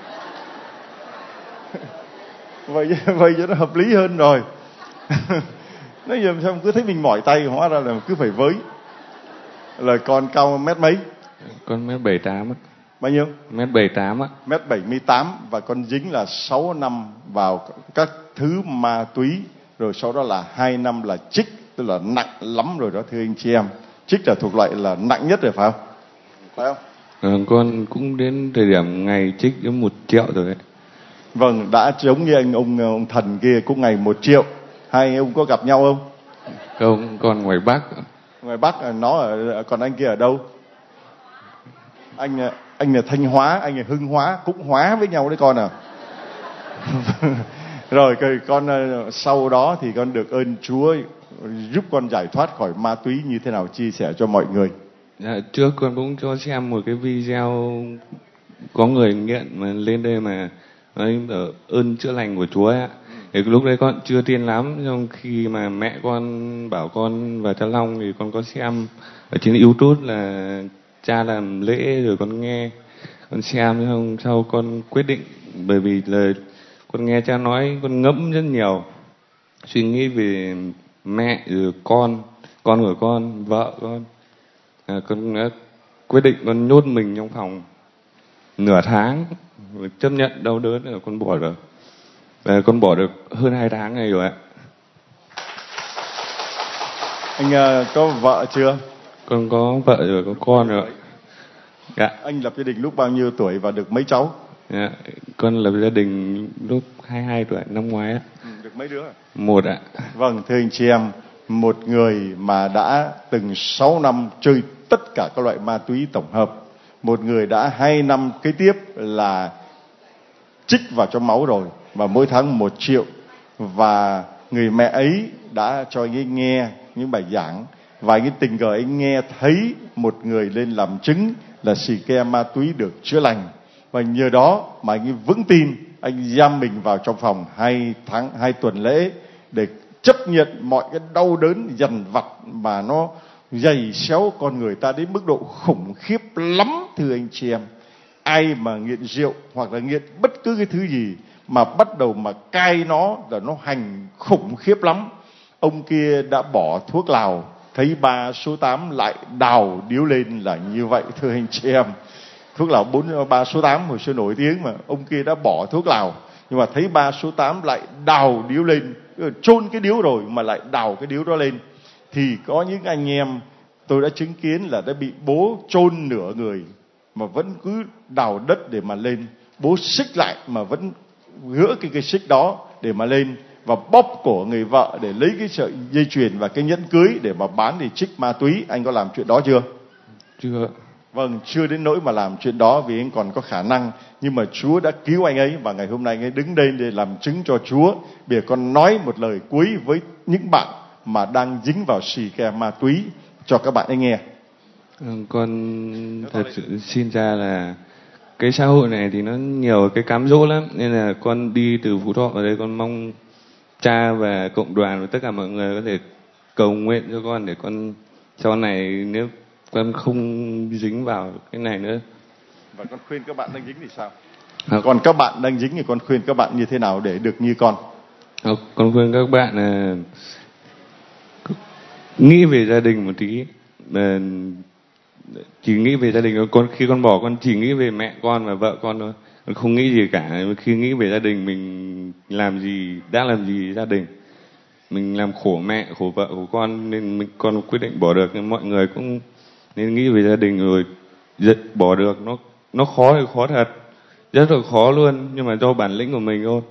Vậy cho nó hợp lý hơn rồi. Nói giờ sao cứ thấy mình mỏi tay, hóa ra là cứ phải với. Là con cao mét mấy? Con mét 78 á. Bao nhiêu? Mét 78 á. Mét 78, và con dính là 6 năm vào các thứ ma túy, rồi sau đó là 2 năm là trích, tức là nặng lắm rồi đó thưa anh chị em. Trích là thuộc loại là nặng nhất rồi phải không? Phải không? Con cũng đến thời điểm ngày trích đến 1 triệu rồi đấy. Vâng, đã giống như ông thần kia cũng ngày 1 triệu. Hai ông có gặp nhau không? Không, con ngoài Bắc. Ngoài Bắc, còn anh kia ở đâu? Anh là Thanh Hóa, anh là Hưng Hóa, cũng hóa với nhau đấy con à. Rồi con sau đó thì con được ơn Chúa giúp con giải thoát khỏi ma túy như thế nào, chia sẻ cho mọi người. Trước con cũng cho xem một cái video có người nghiện mà lên đây mà nói ơn chữa lành của Chúa ấy. Thì lúc đấy con chưa tin lắm, trong khi mà mẹ con bảo con và cha Long thì con có xem ở trên YouTube là cha làm lễ, rồi con nghe, con xem, xong sau con quyết định, bởi vì là con nghe cha nói, con ngẫm rất nhiều, suy nghĩ về mẹ, rồi con của con, vợ con. Con đã quyết định con nhốt mình trong phòng nửa tháng, chấp nhận đau đớn là con bỏ được. Và con bỏ được hơn 2 tháng này rồi ạ. Anh có vợ chưa? Con có vợ rồi, có con rồi. Dạ. Anh lập gia đình lúc bao nhiêu tuổi và được mấy cháu? Dạ. Con lập gia đình lúc 22 tuổi, năm ngoái á. Được mấy đứa? Một ạ. Vâng, thưa anh chị em, một người mà đã từng 6 năm chơi tất cả các loại ma túy tổng hợp, một người đã 2 năm kế tiếp là trích vào trong máu rồi, và mỗi tháng 1 triệu, và người mẹ ấy đã cho anh ấy nghe những bài giảng, và anh ấy tình cờ anh nghe thấy một người lên làm chứng là xì ke ma túy được chữa lành, và nhờ đó mà anh ấy vững tin. Anh giam mình vào trong phòng 2 tuần lễ để chấp nhận mọi cái đau đớn dằn vặt mà nó dày xéo con người ta đến mức độ khủng khiếp lắm, thưa anh chị em. Ai mà nghiện rượu hoặc là nghiện bất cứ cái thứ gì mà bắt đầu mà cai nó là nó hành khủng khiếp lắm. Ông kia đã bỏ thuốc lào, thấy 3 số 8 lại đào điếu lên là như vậy, thưa anh chị em. Thuốc lào 3 số 8 hồi xưa nổi tiếng mà, ông kia đã bỏ thuốc lào nhưng mà thấy 3 số 8 lại đào điếu lên, chôn cái điếu rồi mà lại đào cái điếu đó lên. Thì có những anh em tôi đã chứng kiến là đã bị bố chôn nửa người mà vẫn cứ đào đất để mà lên, bố xích lại mà vẫn gỡ cái xích đó để mà lên, và bóp cổ người vợ để lấy cái sợi dây chuyền và cái nhẫn cưới để mà bán để trích ma túy. Anh có làm chuyện đó chưa? Chưa. Vâng, chưa đến nỗi mà làm chuyện đó vì anh còn có khả năng, nhưng mà Chúa đã cứu anh ấy, và ngày hôm nay anh ấy đứng đây để làm chứng cho Chúa. Bây giờ con nói một lời cuối với những bạn mà đang dính vào xì ke ma túy cho các bạn ấy nghe. Con thật sự xin ra là cái xã hội này thì nó nhiều cái cám dỗ lắm, nên là con đi từ Phú Thọ vào đây con mong cha và cộng đoàn và tất cả mọi người có thể cầu nguyện cho con để con sau này nếu con không dính vào cái này nữa. Và con khuyên các bạn đang dính thì sao? Còn các bạn đang dính thì con khuyên các bạn như thế nào để được như con? Con khuyên các bạn là nghĩ về gia đình một tí. Chỉ nghĩ về gia đình. Khi con bỏ, con chỉ nghĩ về mẹ con và vợ con thôi. Con không nghĩ gì cả. Khi nghĩ về gia đình, mình làm gì, đã làm gì gia đình. Mình làm khổ mẹ, khổ vợ, khổ con, nên con quyết định bỏ được. Nhưng mọi người cũng nên nghĩ về gia đình rồi bỏ được. Nó khó thì khó thật, rất là khó luôn, nhưng mà do bản lĩnh của mình thôi.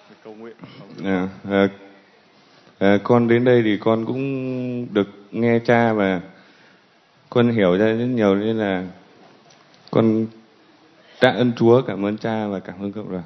Con đến đây thì con cũng được nghe cha và con hiểu ra rất nhiều, nên là con tạ ơn Chúa, cảm ơn cha và cảm ơn cộng đoàn.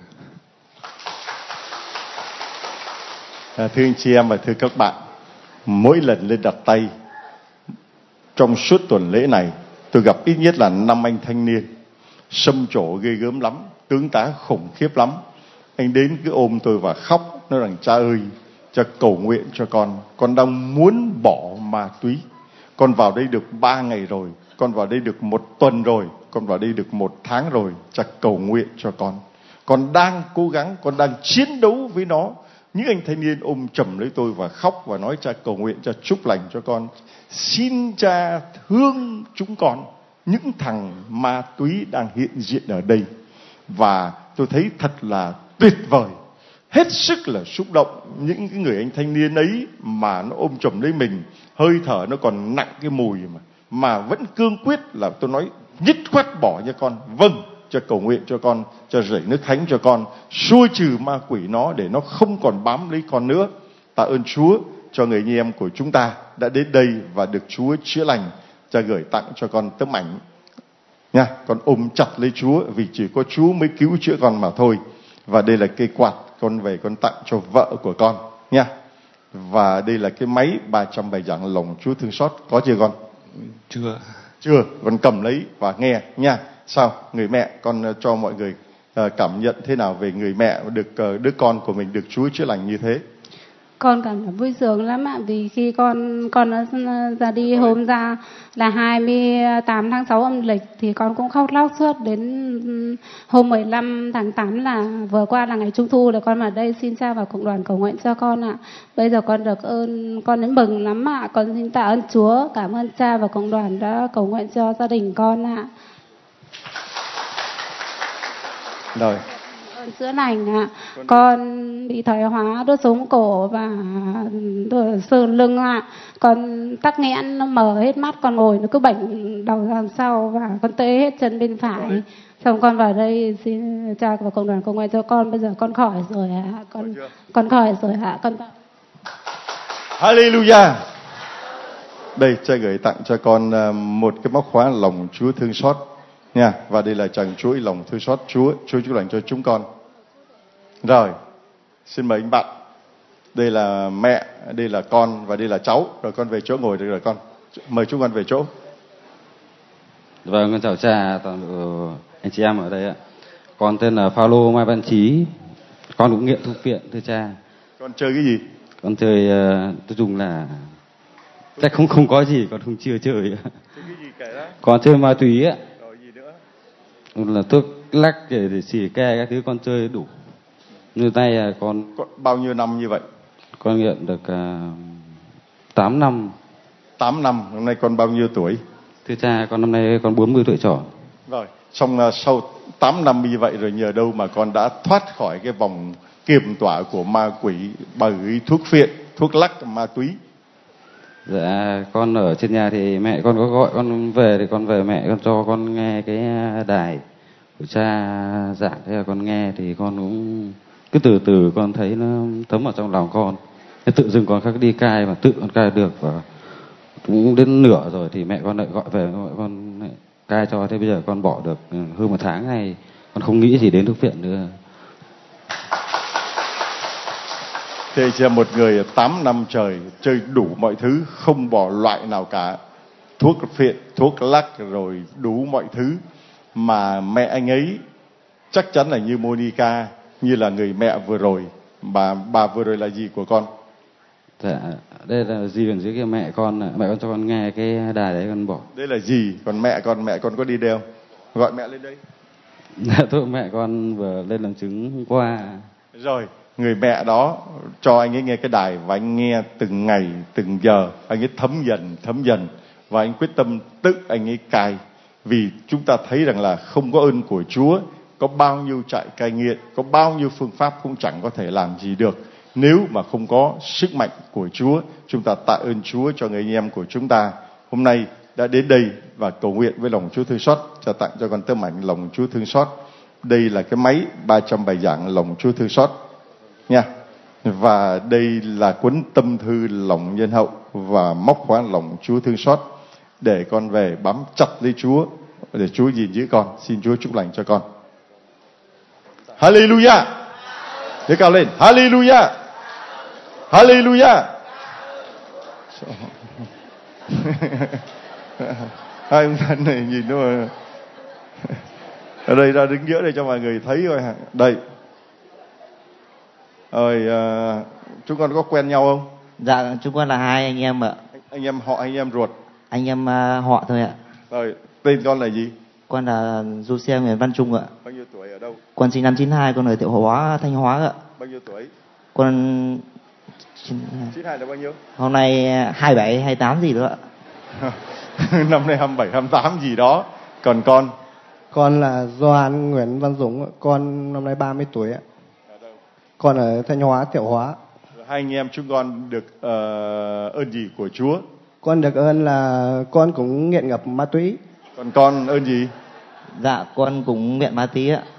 Thưa anh chị em và thưa các bạn, mỗi lần lên đặt tay trong suốt tuần lễ này, tôi gặp ít nhất là 5 anh thanh niên xâm trổ ghê gớm lắm, tướng tá khủng khiếp lắm. Anh đến cứ ôm tôi và khóc, nói rằng cha ơi, cha cầu nguyện cho con đang muốn bỏ ma túy. Con vào đây được 3 ngày rồi, con vào đây được 1 tuần rồi, con vào đây được 1 tháng rồi, cha cầu nguyện cho con. Con đang cố gắng, con đang chiến đấu với nó. Những anh thanh niên ôm chầm lấy tôi và khóc và nói cha cầu nguyện, cha chúc lành cho con. Xin cha thương chúng con, những thằng ma túy đang hiện diện ở đây. Và tôi thấy thật là tuyệt vời, hết sức là xúc động. Những cái người anh thanh niên ấy mà nó ôm chầm lấy mình, hơi thở nó còn nặng cái mùi mà vẫn cương quyết là tôi nói nhất khoát bỏ nha con. Vâng, cho cầu nguyện cho con, cho rảy nước thánh cho con, xua trừ ma quỷ nó để nó không còn bám lấy con nữa. Tạ ơn Chúa cho người anh em của chúng ta đã đến đây và được Chúa chữa lành. Cha gửi tặng cho con tấm ảnh nha, con ôm chặt lấy Chúa vì chỉ có Chúa mới cứu chữa con mà thôi. Và đây là cây quạt con về con tặng cho vợ của con nha. Và đây là cái máy 300 bài giảng lòng Chúa thương xót, có chưa con? Chưa, con cầm lấy và nghe nha. Sao người mẹ, con cho mọi người cảm nhận thế nào về người mẹ được đứa con của mình được Chúa chữa lành như thế? Con cảm thấy vui sướng lắm ạ, vì khi con nó ra đi hôm ra là 28 tháng 6 âm lịch thì con cũng khóc lóc suốt đến hôm 15 tháng 8 là vừa qua là ngày Trung thu, là con vào đây xin cha và cộng đoàn cầu nguyện cho con ạ. Bây giờ con được ơn, con đến mừng lắm ạ. Con xin tạ ơn Chúa, cảm ơn cha và cộng đoàn đã cầu nguyện cho gia đình con ạ. Rồi, con chữa lành ạ. Con bị thoái hóa đốt sống cổ và sườn lưng ạ. Con tắc nghẽn, nó mở hết mắt, con ngồi nó cứ bệnh đầu đằng sau và con tê hết chân bên phải. Xong con vào đây xin cha và cộng đoàn cầu nguyện cho con. Bây giờ con khỏi rồi ạ. Con khỏi rồi ạ. Hallelujah. Đây, cha gửi tặng cho con một cái móc khóa lòng Chúa thương xót nha. Và đây là tràng chuỗi lòng thương xót Chúa chúc lành cho chúng con. Rồi, xin mời anh bạn. Đây là mẹ, đây là con và đây là cháu. Rồi con về chỗ ngồi được rồi con. Mời chúng con về chỗ. Vâng, con chào cha, toàn bộ anh chị em ở đây ạ. Con tên là Phaolô Mai Văn Chí. Con cũng nghiện thuốc viện thưa cha. Con chơi cái gì? Con chơi tôi dùng là chắc không có gì, con không chưa chơi. Chơi cái gì kể đó? Con chơi ma túy ạ. Rồi gì nữa? Là thuốc lắc để xì ke các thứ con chơi đủ. Như nay con có bao nhiêu năm như vậy? Con nghiện được 8 năm. 8 năm, hôm nay con bao nhiêu tuổi? Thưa cha, con năm nay con 40 tuổi tròn. Rồi, xong sau 8 năm như vậy rồi nhờ đâu mà con đã thoát khỏi cái vòng kiềm tỏa của ma quỷ bởi thuốc phiện, thuốc lắc, ma túy? Dạ, con ở trên nhà thì mẹ con có gọi con về thì con về mẹ con cho con nghe cái đài của cha giảng, thế là con nghe thì con cũng cứ từ từ con thấy nó thấm vào trong lòng con. Thế tự dưng con khác đi cai mà tự con cai được, và cũng đến nửa rồi thì mẹ con lại gọi về gọi con lại cai cho. Thế bây giờ con bỏ được hơn 1 tháng này, con không nghĩ gì đến thuốc viện nữa. Thế chỉ là một người 8 năm trời chơi đủ mọi thứ, không bỏ loại nào cả. Thuốc phiện, thuốc lắc rồi đủ mọi thứ. Mà mẹ anh ấy chắc chắn là như Monica, như là người mẹ vừa rồi. Bà vừa rồi là gì của con? Dạ, đây là gì bên dưới kia mẹ con cho con nghe cái đài đấy con bỏ. Đây là gì? Còn mẹ con có đi đeo. Gọi mẹ lên đây. Thôi mẹ con vừa lên làm chứng hôm qua. Rồi, người mẹ đó cho anh ấy nghe cái đài và anh nghe từng ngày, từng giờ, anh ấy thấm dần và anh quyết tâm tự anh ấy cai. Vì chúng ta thấy rằng là không có ơn của Chúa, có bao nhiêu trại cai nghiện, có bao nhiêu phương pháp cũng chẳng có thể làm gì được nếu mà không có sức mạnh của Chúa. Chúng ta tạ ơn Chúa cho người anh em của chúng ta hôm nay đã đến đây và cầu nguyện với lòng Chúa thương xót. Cho tặng cho con tấm ảnh lòng Chúa thương xót. Đây là cái máy 300 bài giảng lòng Chúa thương xót nha. Và đây là cuốn tâm thư lòng nhân hậu và móc khóa lòng Chúa thương xót để con về bám chặt lấy Chúa, để Chúa gìn giữ con. Xin Chúa chúc lành cho con. Hallelujah. Để cao lên. Hallelujah. Hallelujah. Hai ông thân này nhìn nó mà. Ở đây ra đứng giữa đây cho mọi người thấy coi. Đây. Rồi chúng con có quen nhau không? Dạ, chúng con là hai anh em ạ. Anh em họ, anh em ruột? Anh em họ thôi ạ. Rồi, tên con là gì? Con là Du Xe Nguyễn Văn Trung ạ. Bao nhiêu tuổi, ở đâu? Con sinh năm 92, con ở Thiệu Hóa, Thanh Hóa ạ. Bao nhiêu tuổi? Con 92 là bao nhiêu? Hôm nay 27, 28 gì đó ạ. Năm nay 27, 28 gì đó. Còn con? Con là Doan Nguyễn Văn Dũng, con năm nay 30 tuổi ạ. Ở đâu? Con ở Thanh Hóa, Thiệu Hóa. Hai anh em chúng con được ơn gì của Chúa? Con được ơn là con cũng nghiện ngập ma túy. Còn con ơn gì? Dạ, con cũng nghiện ma túy ạ.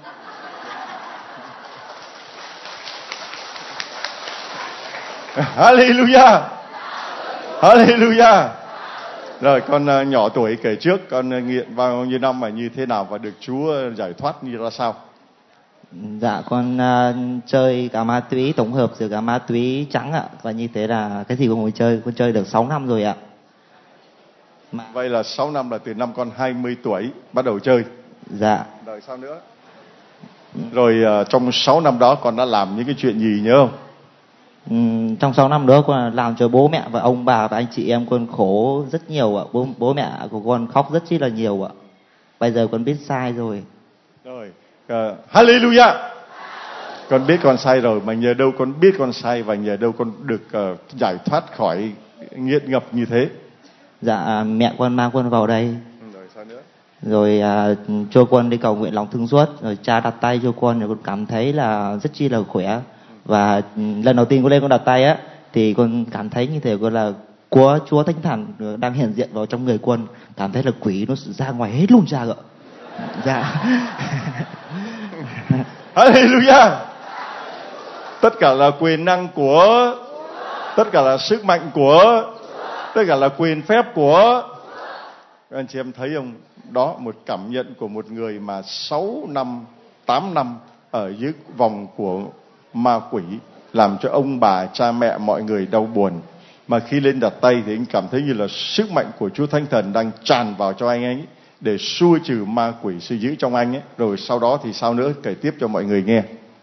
Hallelujah. Hallelujah. Rồi con nhỏ tuổi kể trước, con nghiện bao nhiêu năm mà như thế nào và được Chúa giải thoát như ra sao? Dạ, con chơi cả ma túy tổng hợp rồi cả ma túy trắng ạ. Và như thế là cái gì con cũng chơi. Con chơi được 6 năm rồi ạ. Vậy là 6 năm là từ năm con 20 tuổi bắt đầu chơi. Dạ. Rồi sao nữa? Rồi trong 6 năm đó con đã làm những cái chuyện gì nhớ không? Trong 6 năm đó con làm cho bố mẹ và ông bà và anh chị em con khổ rất nhiều ạ. Bố mẹ của con khóc rất chi là nhiều ạ. Bây giờ con biết sai rồi. Rồi, hallelujah. Con biết con sai rồi, mà nhờ đâu con biết con sai và nhờ đâu con được giải thoát khỏi nghiện ngập như thế? Dạ, mẹ con mang con vào đây. Rồi sao nữa? rồi cho con đi cầu nguyện lòng thương xót, rồi cha đặt tay cho con, rồi con cảm thấy là rất chi là khỏe. Và lần đầu tiên con lên con đặt tay á thì con cảm thấy như thế, con là của Chúa Thánh Thần đang hiện diện vào trong người con, cảm thấy là quỷ nó ra ngoài hết luôn cha ạ. Dạ. Hallelujah. Tất cả là quyền năng của, tất cả là sức mạnh của, tất cả là quyền phép của. Anh chị em thấy không? Đó, một cảm nhận của một người mà 6 năm, 8 năm ở dưới vòng của ma quỷ, làm cho ông bà, cha mẹ, mọi người đau buồn. Mà khi lên đặt tay thì anh cảm thấy như là sức mạnh của Chúa Thánh Thần đang tràn vào cho anh ấy để xua trừ ma quỷ suy giữ trong anh ấy. Rồi sau đó thì sao nữa, kể tiếp cho mọi người nghe.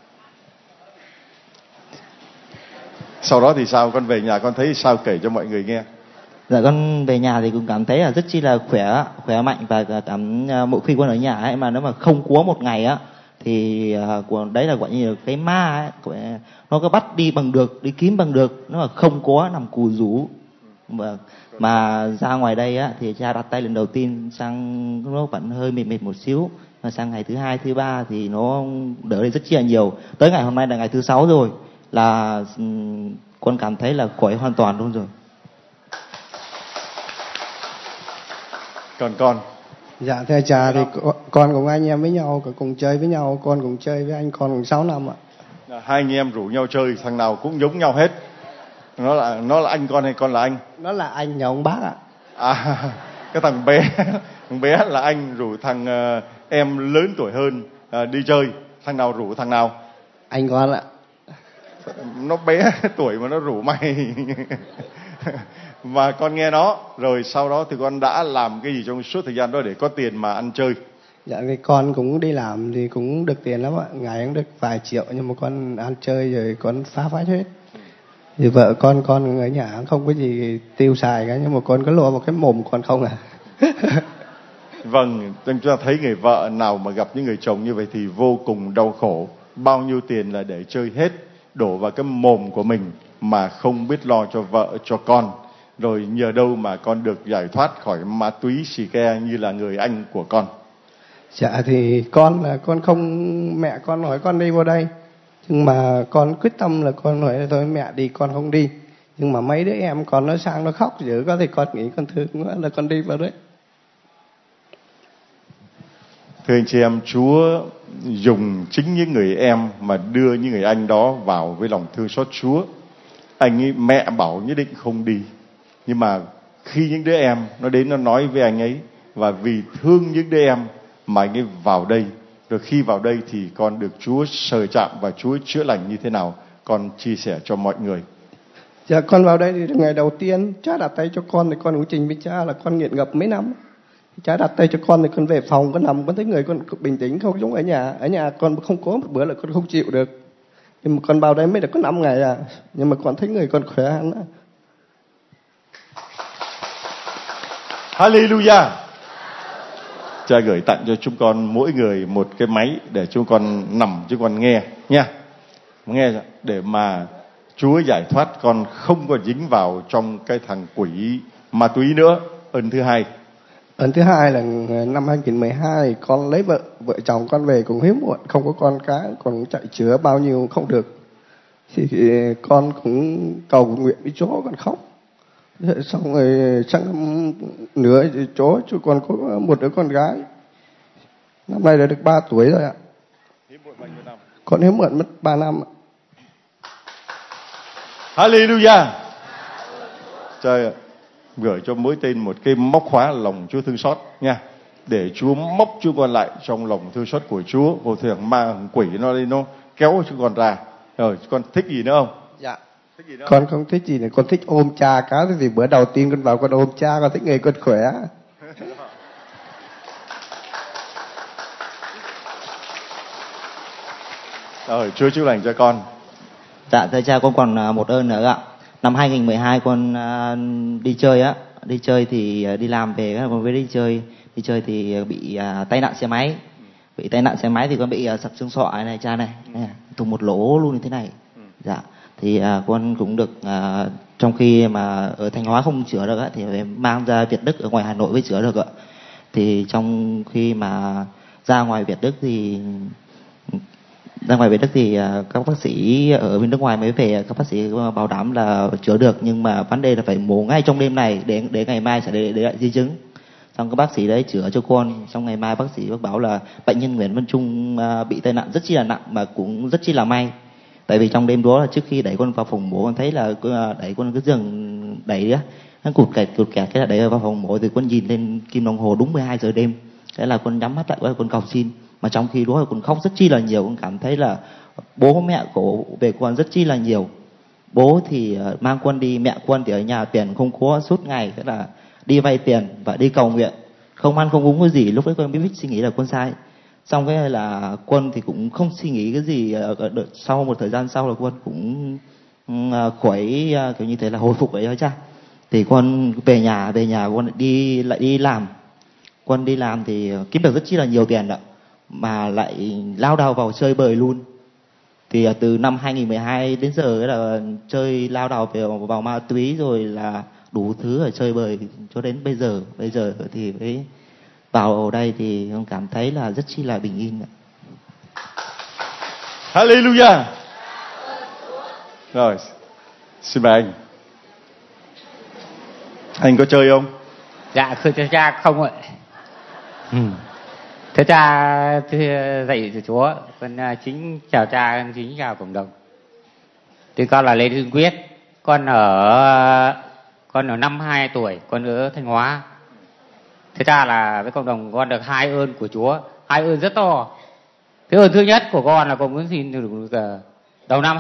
Sau đó thì sao, con về nhà con thấy sao, kể cho mọi người nghe. Dạ con về nhà thì cũng cảm thấy là rất chi là khỏe mạnh, và cảm mỗi khi con ở nhà ấy mà nếu mà không cúa một ngày á thì đấy là gọi như là cái ma ấy, nó có bắt đi bằng được, đi kiếm bằng được, nó mà không có nằm cù rú. Mà ra ngoài đây á thì cha đặt tay lần đầu tiên sang nó vẫn hơi mệt một xíu, mà sang ngày thứ 2, thứ 3 thì nó đỡ đi rất chi là nhiều. Tới ngày hôm nay là ngày thứ 6 rồi, là con cảm thấy là khỏi hoàn toàn luôn rồi. Còn con? Dạ thưa cha thì con cùng anh em với nhau, cùng chơi với nhau, con cùng chơi với anh con cùng 6 năm ạ. Hai anh em rủ nhau chơi, thằng nào cũng giống nhau hết. Nó là anh con hay con là anh? Nó là anh nhà ông bác ạ. À, cái thằng bé là anh rủ thằng em lớn tuổi hơn đi chơi. Thằng nào rủ thằng nào? Anh con ạ. Nó bé tuổi mà nó rủ mày. Và con nghe nó, rồi sau đó thì con đã làm cái gì trong suốt thời gian đó để có tiền mà ăn chơi? Dạ thì con cũng đi làm thì cũng được tiền lắm ạ, ngày cũng được vài triệu, nhưng mà con ăn chơi rồi con phá phách hết. Thì vợ con ở nhà không có gì tiêu xài cả, nhưng mà con có lo một cái mồm con không à. Vâng, chúng ta thấy người vợ nào mà gặp những người chồng như vậy thì vô cùng đau khổ. Bao nhiêu tiền là để chơi hết, đổ vào cái mồm của mình mà không biết lo cho vợ, cho con. Rồi nhờ đâu mà con được giải thoát khỏi ma túy xì ke như là người anh của con? Dạ thì con không, mẹ con hỏi con đi vô đây, nhưng mà con quyết tâm là con nói là thôi mẹ đi con không đi. Nhưng mà mấy đứa em con nó sang nó khóc dữ quá thì con nghĩ con thương quá là con đi vào đấy. Thưa anh chị em, Chúa dùng chính những người em mà đưa những người anh đó vào với lòng thương xót Chúa. Anh ấy, mẹ bảo nhất định không đi, nhưng mà khi những đứa em nó đến nó nói với anh ấy, và vì thương những đứa em mà anh ấy vào đây. Rồi khi vào đây thì con được Chúa sờ chạm và Chúa chữa lành như thế nào, con chia sẻ cho mọi người. Dạ con vào đây thì ngày đầu tiên cha đặt tay cho con thì con cũng trình với cha là con nghiện ngập mấy năm. Cha đặt tay cho con thì con về phòng, con nằm, con thấy người con bình tĩnh, không giống ở nhà. Ở nhà con không có một bữa là con không chịu được. Nhưng mà con vào đây mới được có 5 ngày à, nhưng mà con thấy người con khỏe hẳn á. Hallelujah. Cha gửi tặng cho chúng con mỗi người một cái máy để chúng con nằm, chúng con nghe nha. Nghe để mà Chúa giải thoát con không còn dính vào trong cái thằng quỷ ma túy nữa. Ơn thứ hai. Ơn thứ hai là năm 2012 con lấy vợ chồng con về cũng hiếm muộn, không có con cái, còn chạy chữa bao nhiêu không được. Thì con cũng cầu nguyện với Chúa, con khóc. Xong rồi sang nửa chỗ chú con có một đứa con gái, năm nay đã được 3 tuổi rồi ạ. Hiếm muộn bao nhiêu năm? Con hiếm muộn mất 3 năm ạ. Hallelujah. Trời ơi, gửi cho mỗi tên một cái móc khóa lòng Chúa thương xót nha, để Chúa móc chúng con lại trong lòng thương xót của Chúa. Vô thường ma quỷ nó đi, nó kéo chúng con ra. Rồi con thích gì nữa không? Dạ. Con không thích gì nữa, con thích ôm cha cá. Thì bữa đầu tiên con vào con ôm cha, con thích người con khỏe. Rồi Chúa chữa lành cho con. Dạ thưa cha, con còn một ơn nữa ạ. Năm 2012 con đi chơi á, đi chơi thì đi làm về con với đi chơi thì bị tai nạn xe máy. Bị tai nạn xe máy thì con bị sập xương sọ này cha này, thùng một lỗ luôn như thế này. Dạ. Thì con cũng được trong khi mà ở Thanh Hóa không chữa được á, thì phải mang ra Việt Đức ở ngoài Hà Nội mới chữa được ạ. Thì trong khi mà ra ngoài Việt Đức thì các bác sĩ ở bên nước ngoài mới về, các bác sĩ bảo đảm là chữa được, nhưng mà vấn đề là phải mổ ngay trong đêm này để ngày mai sẽ để lại di chứng. Xong các bác sĩ đấy chữa cho con, trong ngày mai bác sĩ bảo là bệnh nhân Nguyễn Văn Trung bị tai nạn rất chi là nặng, mà cũng rất chi là may. Tại vì trong đêm đó là trước khi đẩy con vào phòng mổ, con thấy là đẩy con cái giường đẩy á, nó cụt kẹt cái là đẩy vào phòng mổ, thì con nhìn lên kim đồng hồ đúng 12 giờ đêm. Thế là con nhắm mắt lại, con cầu xin. Mà trong khi đó con khóc rất chi là nhiều, con cảm thấy là bố mẹ của về con rất chi là nhiều. Bố thì mang con đi, mẹ con thì ở nhà tiền không có suốt ngày, thế là đi vay tiền và đi cầu nguyện, không ăn không uống cái gì. Lúc đấy con biết suy nghĩ là con sai. Xong cái là quân thì cũng không suy nghĩ cái gì. Sau một thời gian sau là quân cũng khỏi, kiểu như thế là hồi phục ấy thôi cha. Thì con về nhà con lại đi làm. Quân đi làm thì kiếm được rất chi là nhiều tiền ạ, mà lại lao đao vào chơi bời luôn. Thì từ năm 2012 đến giờ là chơi lao đao vào ma túy rồi là đủ thứ ở chơi bời cho đến bây giờ thì mới vào đây thì con cảm thấy là rất chi là bình yên ạ. Hallelujah. Rồi, xin mời anh. Anh có chơi không? Dạ thưa cha không ạ. Thưa cha, thưa dạy thưa Chúa, con chính chào cha, con chính chào cộng đồng. Thì con là Lê Thương Quyết, con ở năm 2 tuổi, con ở Thanh Hóa. Thưa cha là với cộng đồng con được 2 ơn của Chúa, 2 ơn rất to. Cái ơn thứ nhất của con là con muốn xin được đầu năm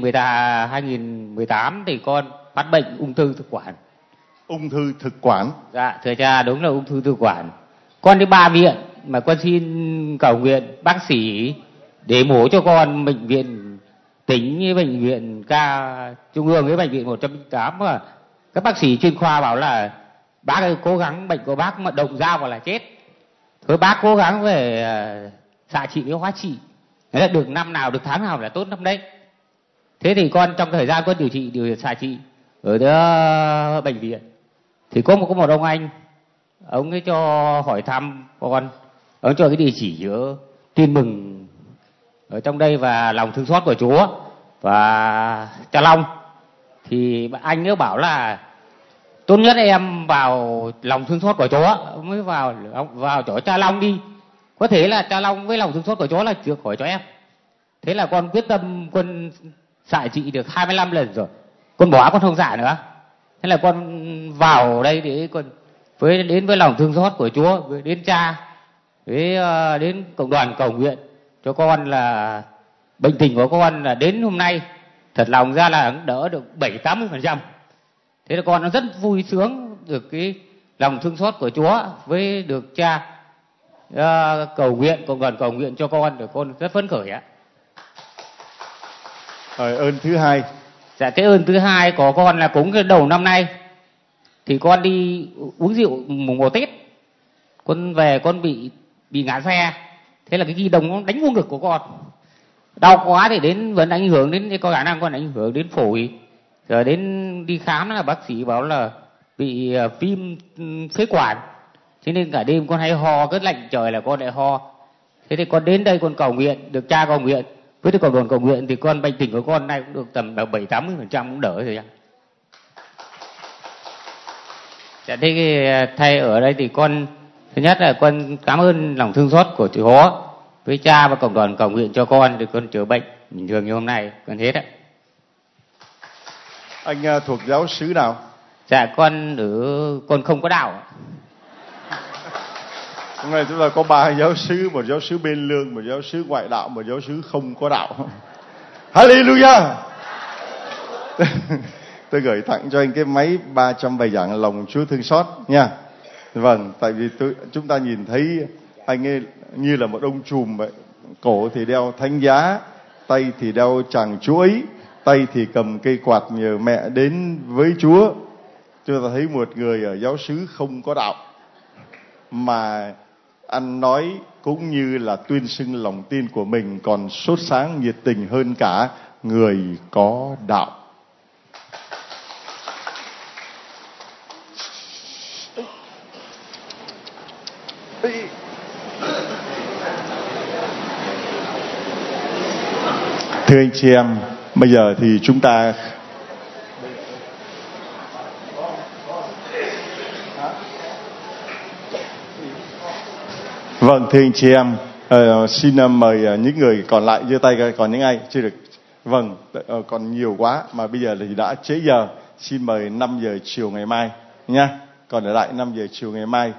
2018 thì con phát bệnh ung thư thực quản. Ung thư thực quản? Dạ thưa cha, đúng là ung thư thực quản. Con đi 3 viện mà con xin cầu nguyện bác sĩ để mổ cho con bệnh viện tỉnh với bệnh viện ca trung ương với bệnh viện 108, mà các bác sĩ chuyên khoa bảo là bác ơi cố gắng, bệnh của bác mà động dao vào là chết. Thôi bác cố gắng về xạ trị với hóa trị, thế là được năm nào được tháng nào là tốt năm đấy. Thế thì con trong thời gian con điều xạ trị ở đó, bệnh viện thì có một ông anh, ông ấy cho hỏi thăm con, ông cho cái địa chỉ ở Tin Mừng ở trong đây và lòng thương xót của Chúa và Cha Long. Thì anh ấy bảo là tốt nhất em vào lòng thương xót của Chúa mới vào chỗ Cha Long đi, có thể là Cha Long với lòng thương xót của Chúa là chữa khỏi cho em. Thế là con quyết tâm con xạ trị được 25 lần rồi, con bỏ, con không xạ nữa. Thế là con vào đây để con đến với lòng thương xót của Chúa, với đến cha, với đến cộng đoàn cầu nguyện cho con là bệnh tình của con là đến hôm nay thật lòng ra là đỡ được 70-80%. Thế là con nó rất vui sướng được cái lòng thương xót của Chúa với được cha cầu nguyện, cộng đoàn cầu nguyện cho con, được con rất phấn khởi ạ. Rồi ơn thứ hai. Dạ cái ơn thứ hai của con là cũng cái đầu năm nay thì con đi uống rượu mùng 1 Tết, con về con bị ngã xe, thế là cái ghi đồng nó đánh vô ngực của con, đau quá thì vẫn ảnh hưởng đến, có khả năng con ảnh hưởng đến phổi, rồi đến đi khám là bác sĩ bảo là bị viêm phế quản, thế nên cả đêm con hay ho, cứ lạnh trời là con lại ho. Thế thì con đến đây con cầu nguyện, được cha cầu nguyện với cộng đoàn cầu nguyện thì con bệnh tình của con nay cũng được tầm 70-80% cũng đỡ rồi ạ. Dạ, thế thay ở đây thì con thứ nhất là con cảm ơn lòng thương xót của Chúa với cha và cộng đoàn cầu nguyện cho con thì con chữa bệnh bình thường như hôm nay, con hết ạ. Anh thuộc giáo xứ nào? Dạ con không có đạo. Hôm nay chúng ta có 3 giáo xứ, một giáo xứ bên lương, một giáo xứ ngoại đạo, một giáo xứ không có đạo. Hallelujah. Tôi gửi tặng cho anh cái máy 300 bài giảng lòng Chúa thương xót nha. Vâng, tại vì chúng ta nhìn thấy anh ấy như là một ông trùm vậy. Cổ thì đeo thánh giá, tay thì đeo chàng chuỗi, tay thì cầm cây quạt nhờ mẹ đến với Chúa. Chúng ta thấy một người ở giáo xứ không có đạo mà ăn nói cũng như là tuyên xưng lòng tin của mình còn sốt sáng nhiệt tình hơn cả người có đạo. Thưa anh chị em, bây giờ thì chúng ta vâng, thưa anh chị em, xin mời những người còn lại giơ tay coi, còn những ai chưa được. Vâng, còn nhiều quá mà bây giờ thì đã trễ giờ. Xin mời 5 giờ chiều ngày mai nha. Còn ở lại 5 giờ chiều ngày mai.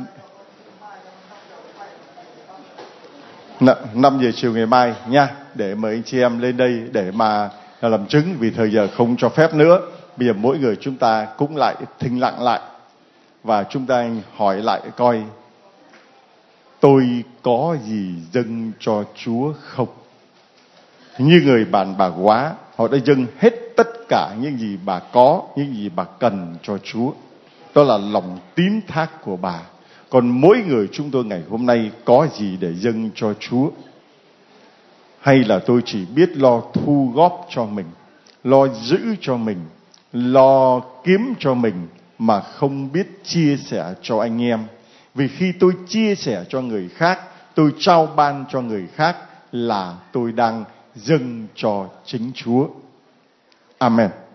5 giờ chiều ngày mai nha, để mời anh chị em lên đây để mà làm chứng, vì thời giờ không cho phép nữa. Bây giờ mỗi người chúng ta cũng lại thinh lặng lại và chúng ta hỏi lại coi tôi có gì dâng cho Chúa không? Như người bạn bà Quá, họ đã dâng hết tất cả những gì bà có, những gì bà cần cho Chúa. Đó là lòng tín thác của bà. Còn mỗi người chúng tôi ngày hôm nay có gì để dâng cho Chúa? Hay là tôi chỉ biết lo thu góp cho mình, lo giữ cho mình, lo kiếm cho mình, mà không biết chia sẻ cho anh em? Vì khi tôi chia sẻ cho người khác, tôi trao ban cho người khác, là tôi đang dâng cho chính Chúa. Amen.